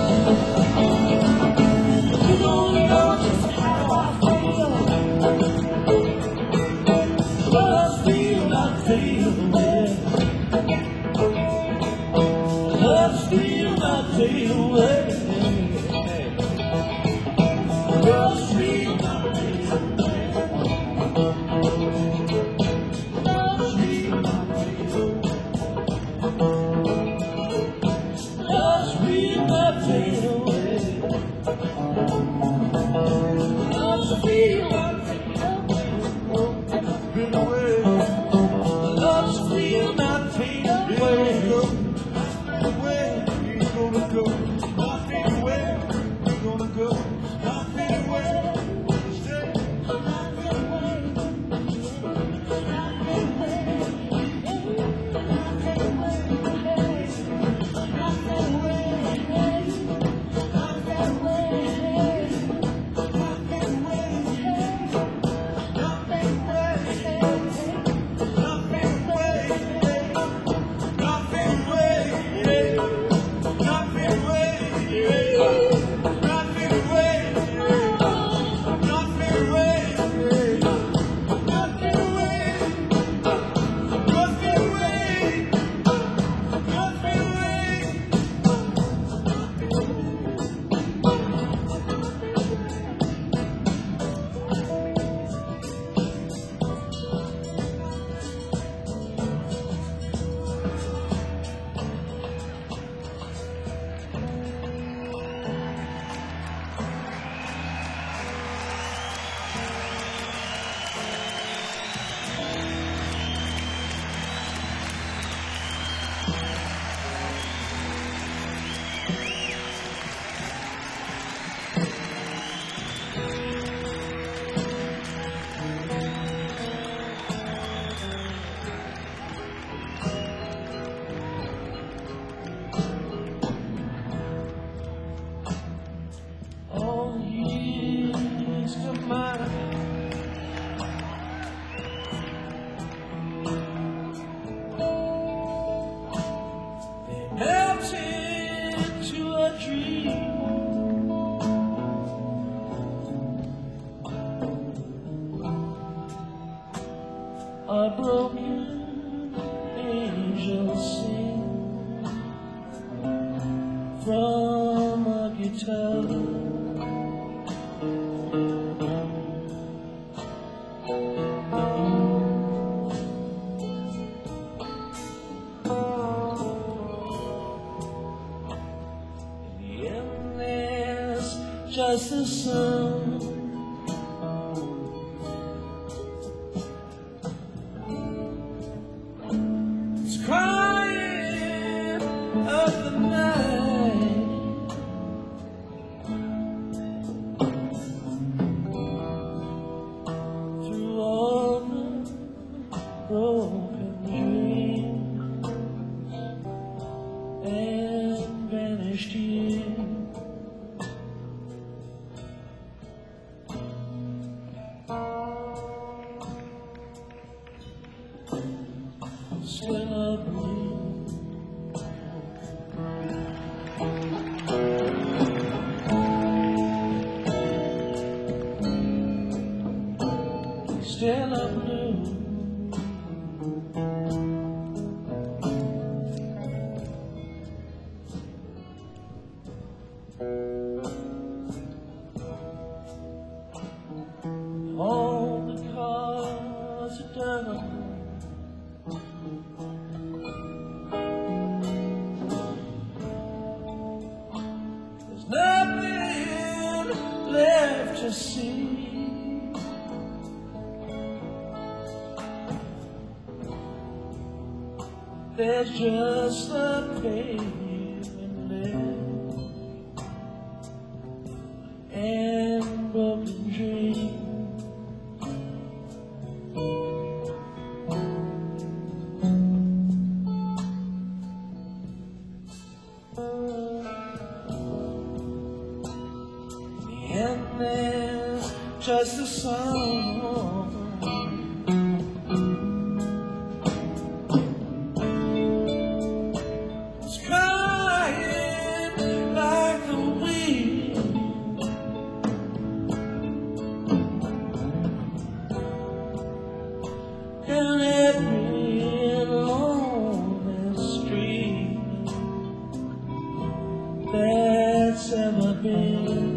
You don't know just how I feel. Love still not fading away. Love still not fading away. Love still not fading away. Love still not fading away. Love's real not fade away. Love's real not fade away. Love's real not fade away. Where you gonna go? Not fade away. You gonna go? Not fade away. Stay. Not fade away. Not fade away. Not fade away. A broken angel sing from a guitar. In the end, there's just the sun. Crying of the night, through all the broken dreams and vanished years. Still a blue, still a blue. All the cars are done. Nothing left to see. There's just a pavement left and broken dreams. And there's just a song. It's that's ever been.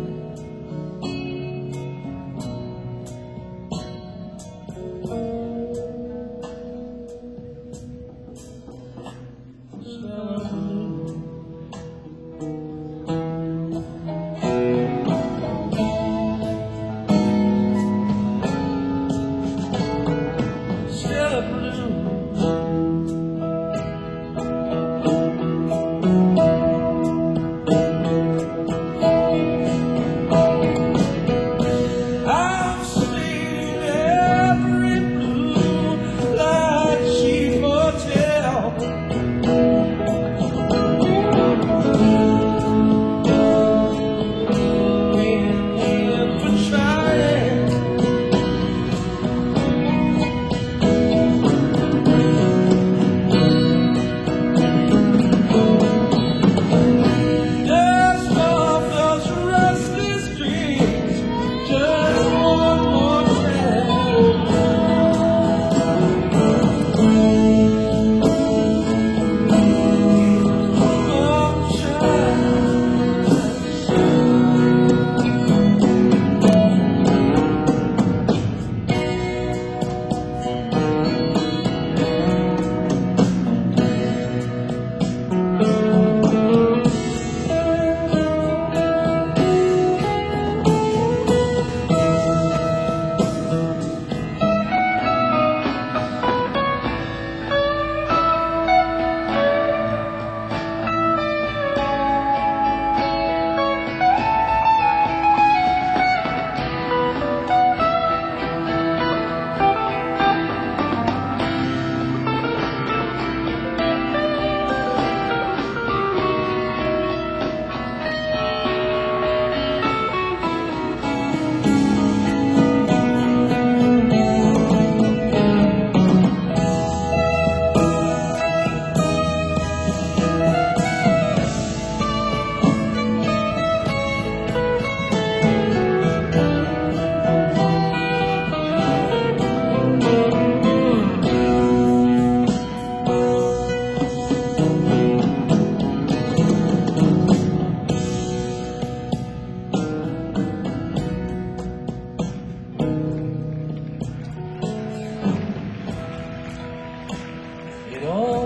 It all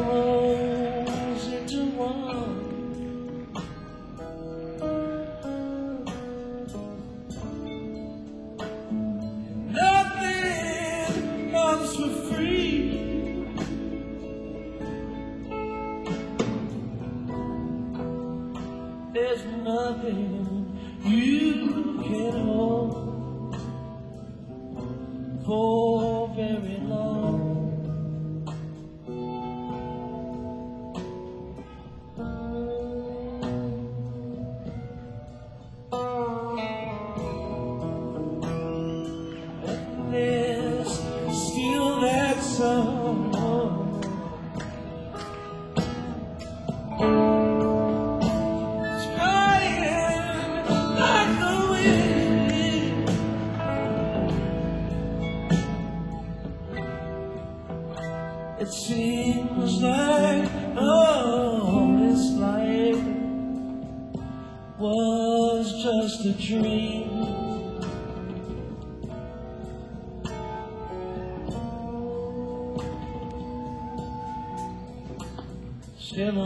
rolls into one. Nothing comes for free. There's nothing you can hold for very long. There's still that song crying like the wind. It seems like this life was just a dream. Still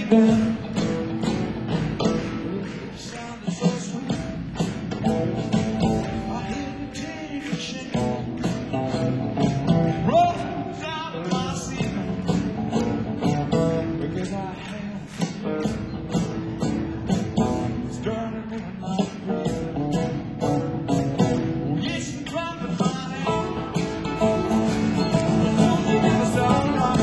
down. Sounded so sweet. I didn't take a chance. Rose out of my seat because I had started moving my feet. Oh, yes, she clapped at my hand. Don't think it was all right.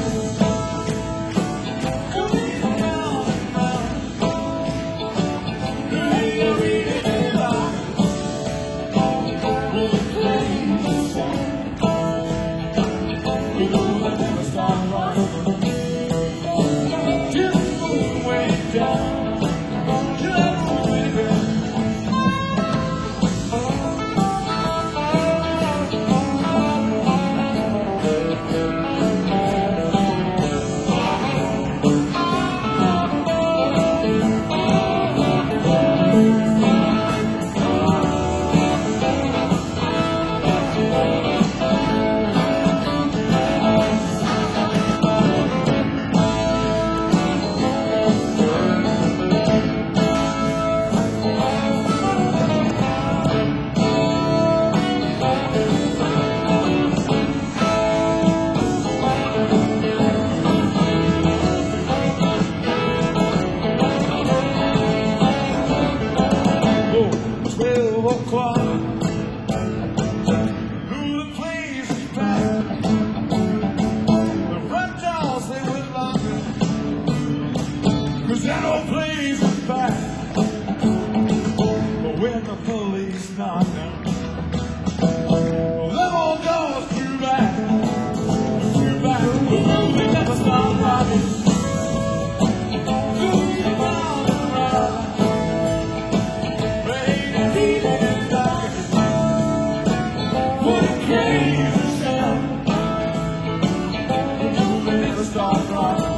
That old place is back, but when the police knock down, well, them old doors threw back, we never stop rocking. Round and round, baby, and dark. What a crazy sound, we never stop rocking.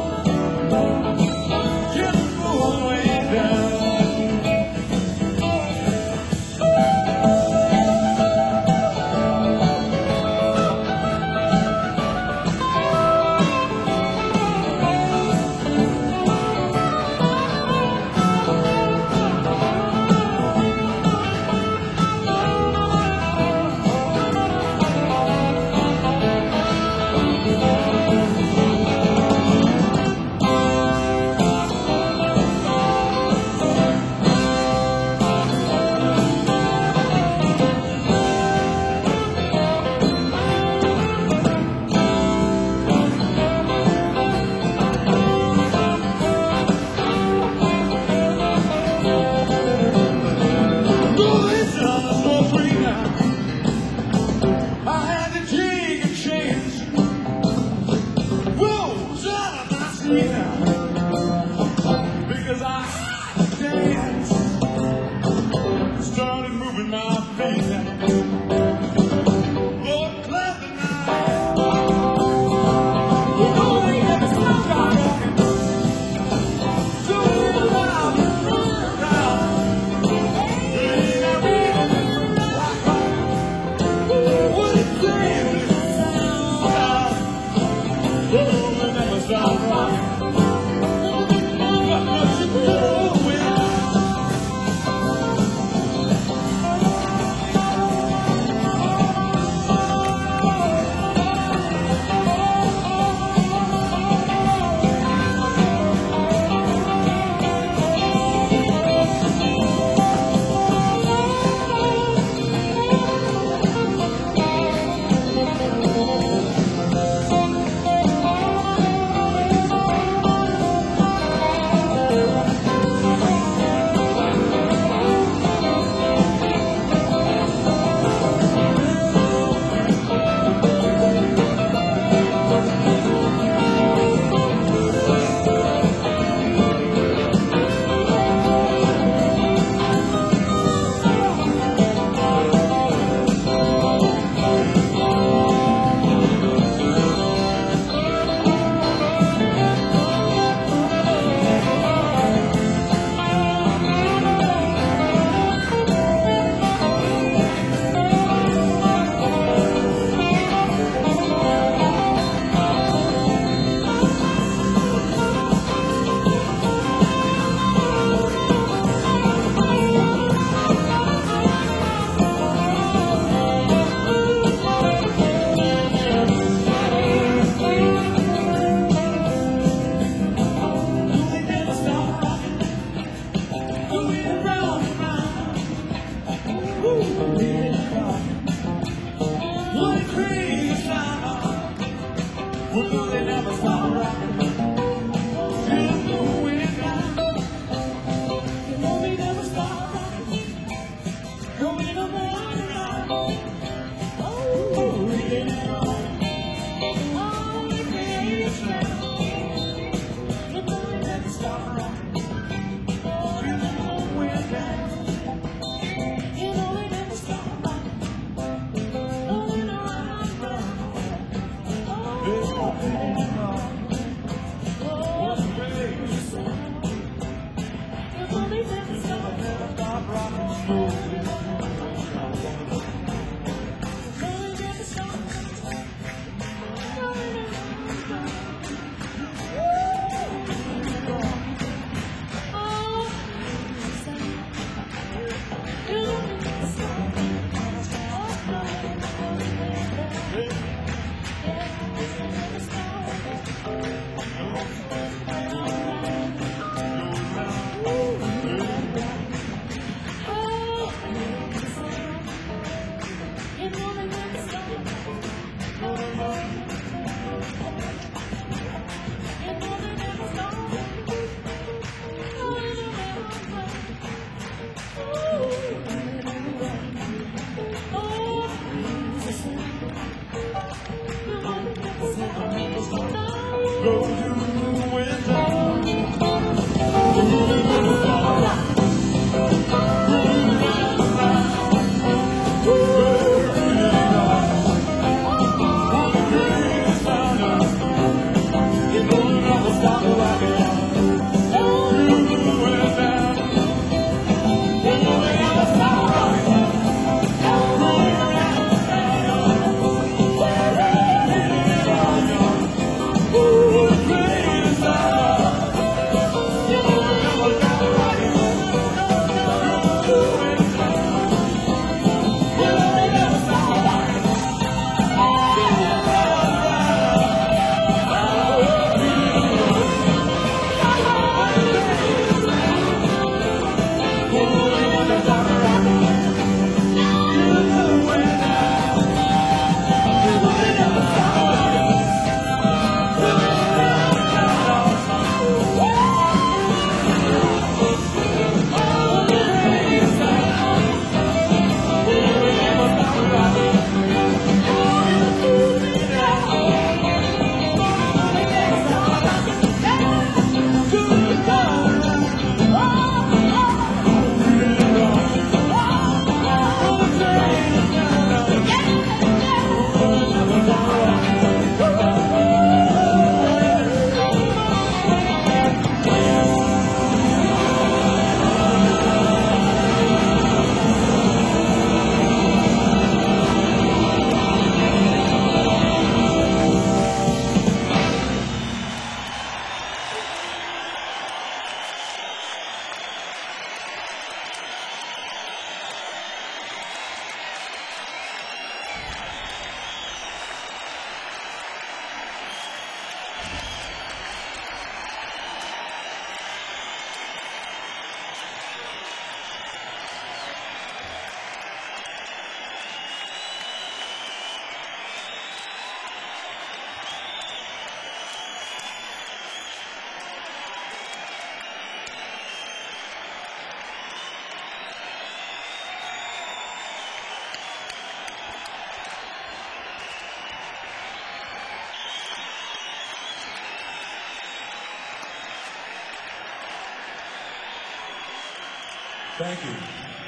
Because I danced, started moving my feet, Lord, clap the night. You know they never stop rocking, so loud and loud. What a crazy sound. Oh, they never stop rocking. Thank you.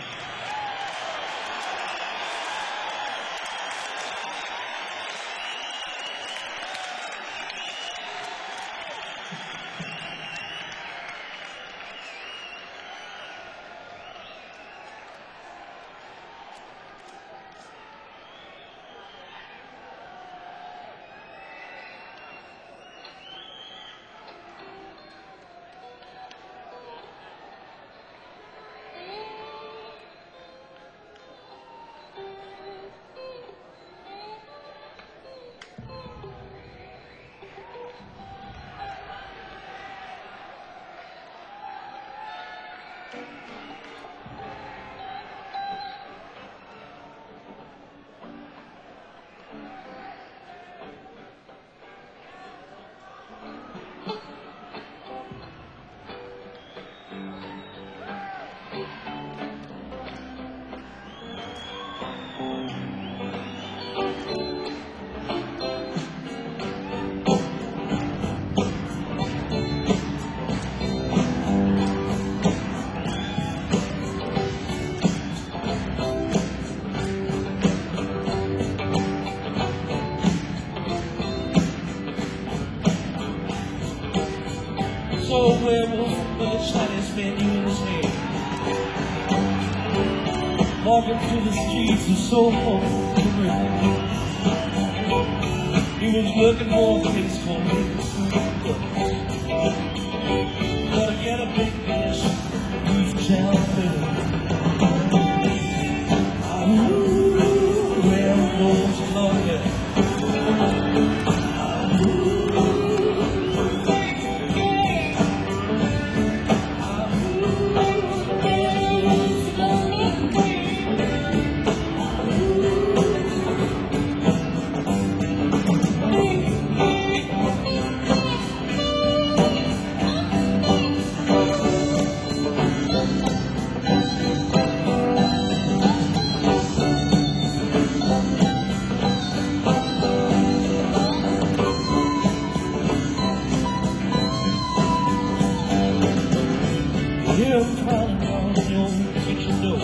So werewolf with a Chinese menu in his hand, walking through the streets of Soho. He was looking more peaceful, gonna get a big dish, beef chow. Werewolves love it. Hear him pounding on your kitchen door,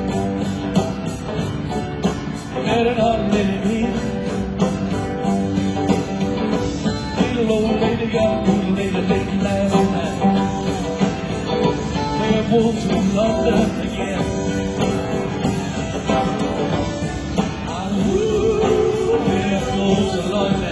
and an old lady here, little old lady got little lady late last night. Werewolves in London again. Werewolves in London.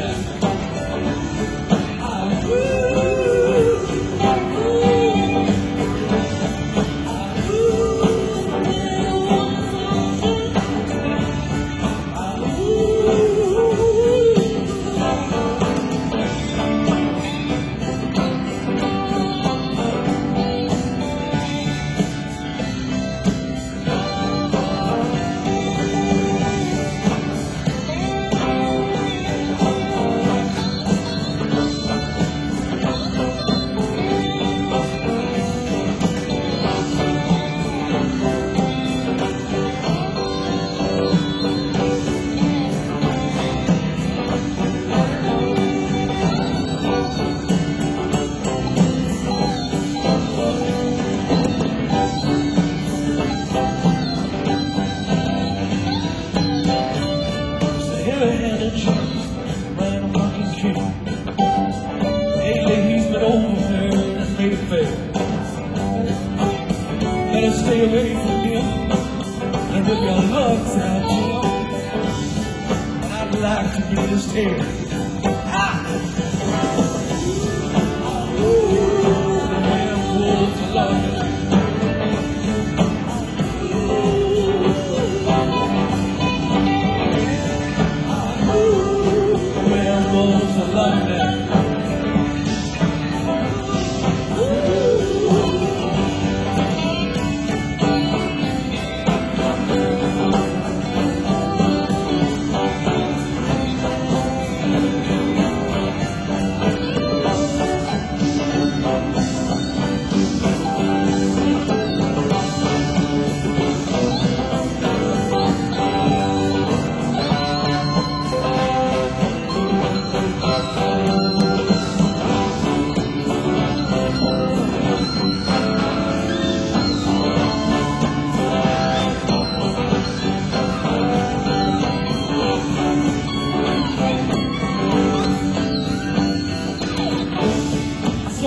Ran a walking tree. Lately he's been overheard and made a fair. Better stay away from him and rip your lungs out, Jim. And I'd like to get his tail. The werewolves love it.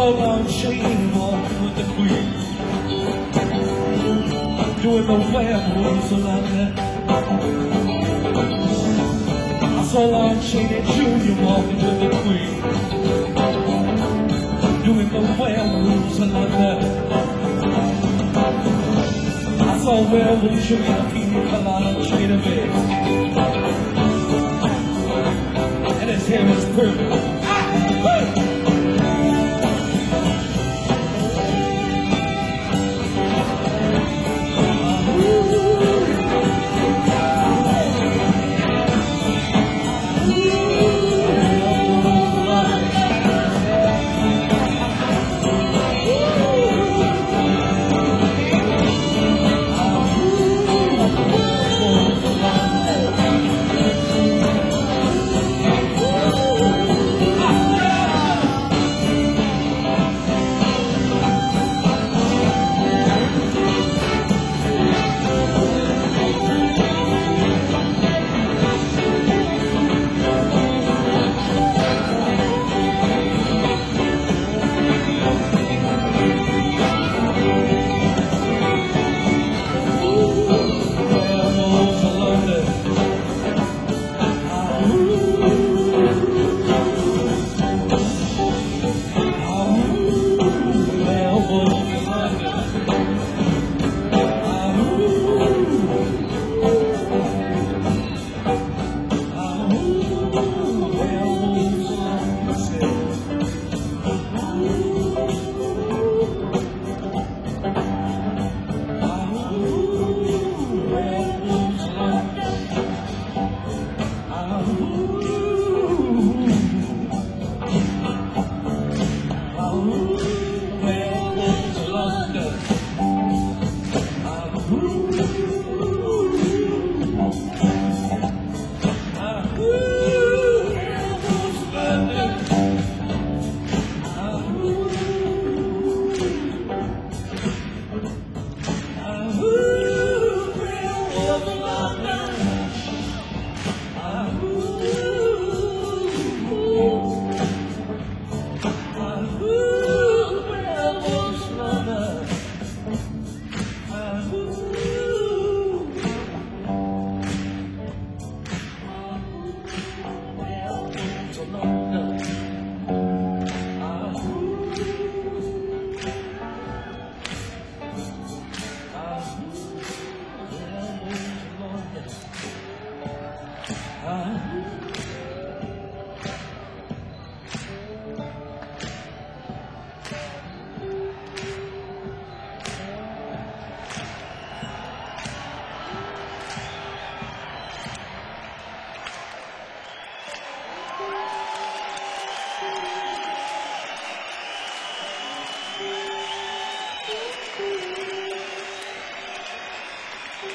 saw Lon Chaney walking with the Queen, doing the werewolves like that. I saw Lon Chaney Jr. walking with the Queen, doing the werewolves like that. I saw werewolves drinking a pina colada straight away, and his hair is perfect.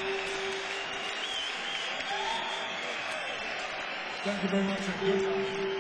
Thank you very much.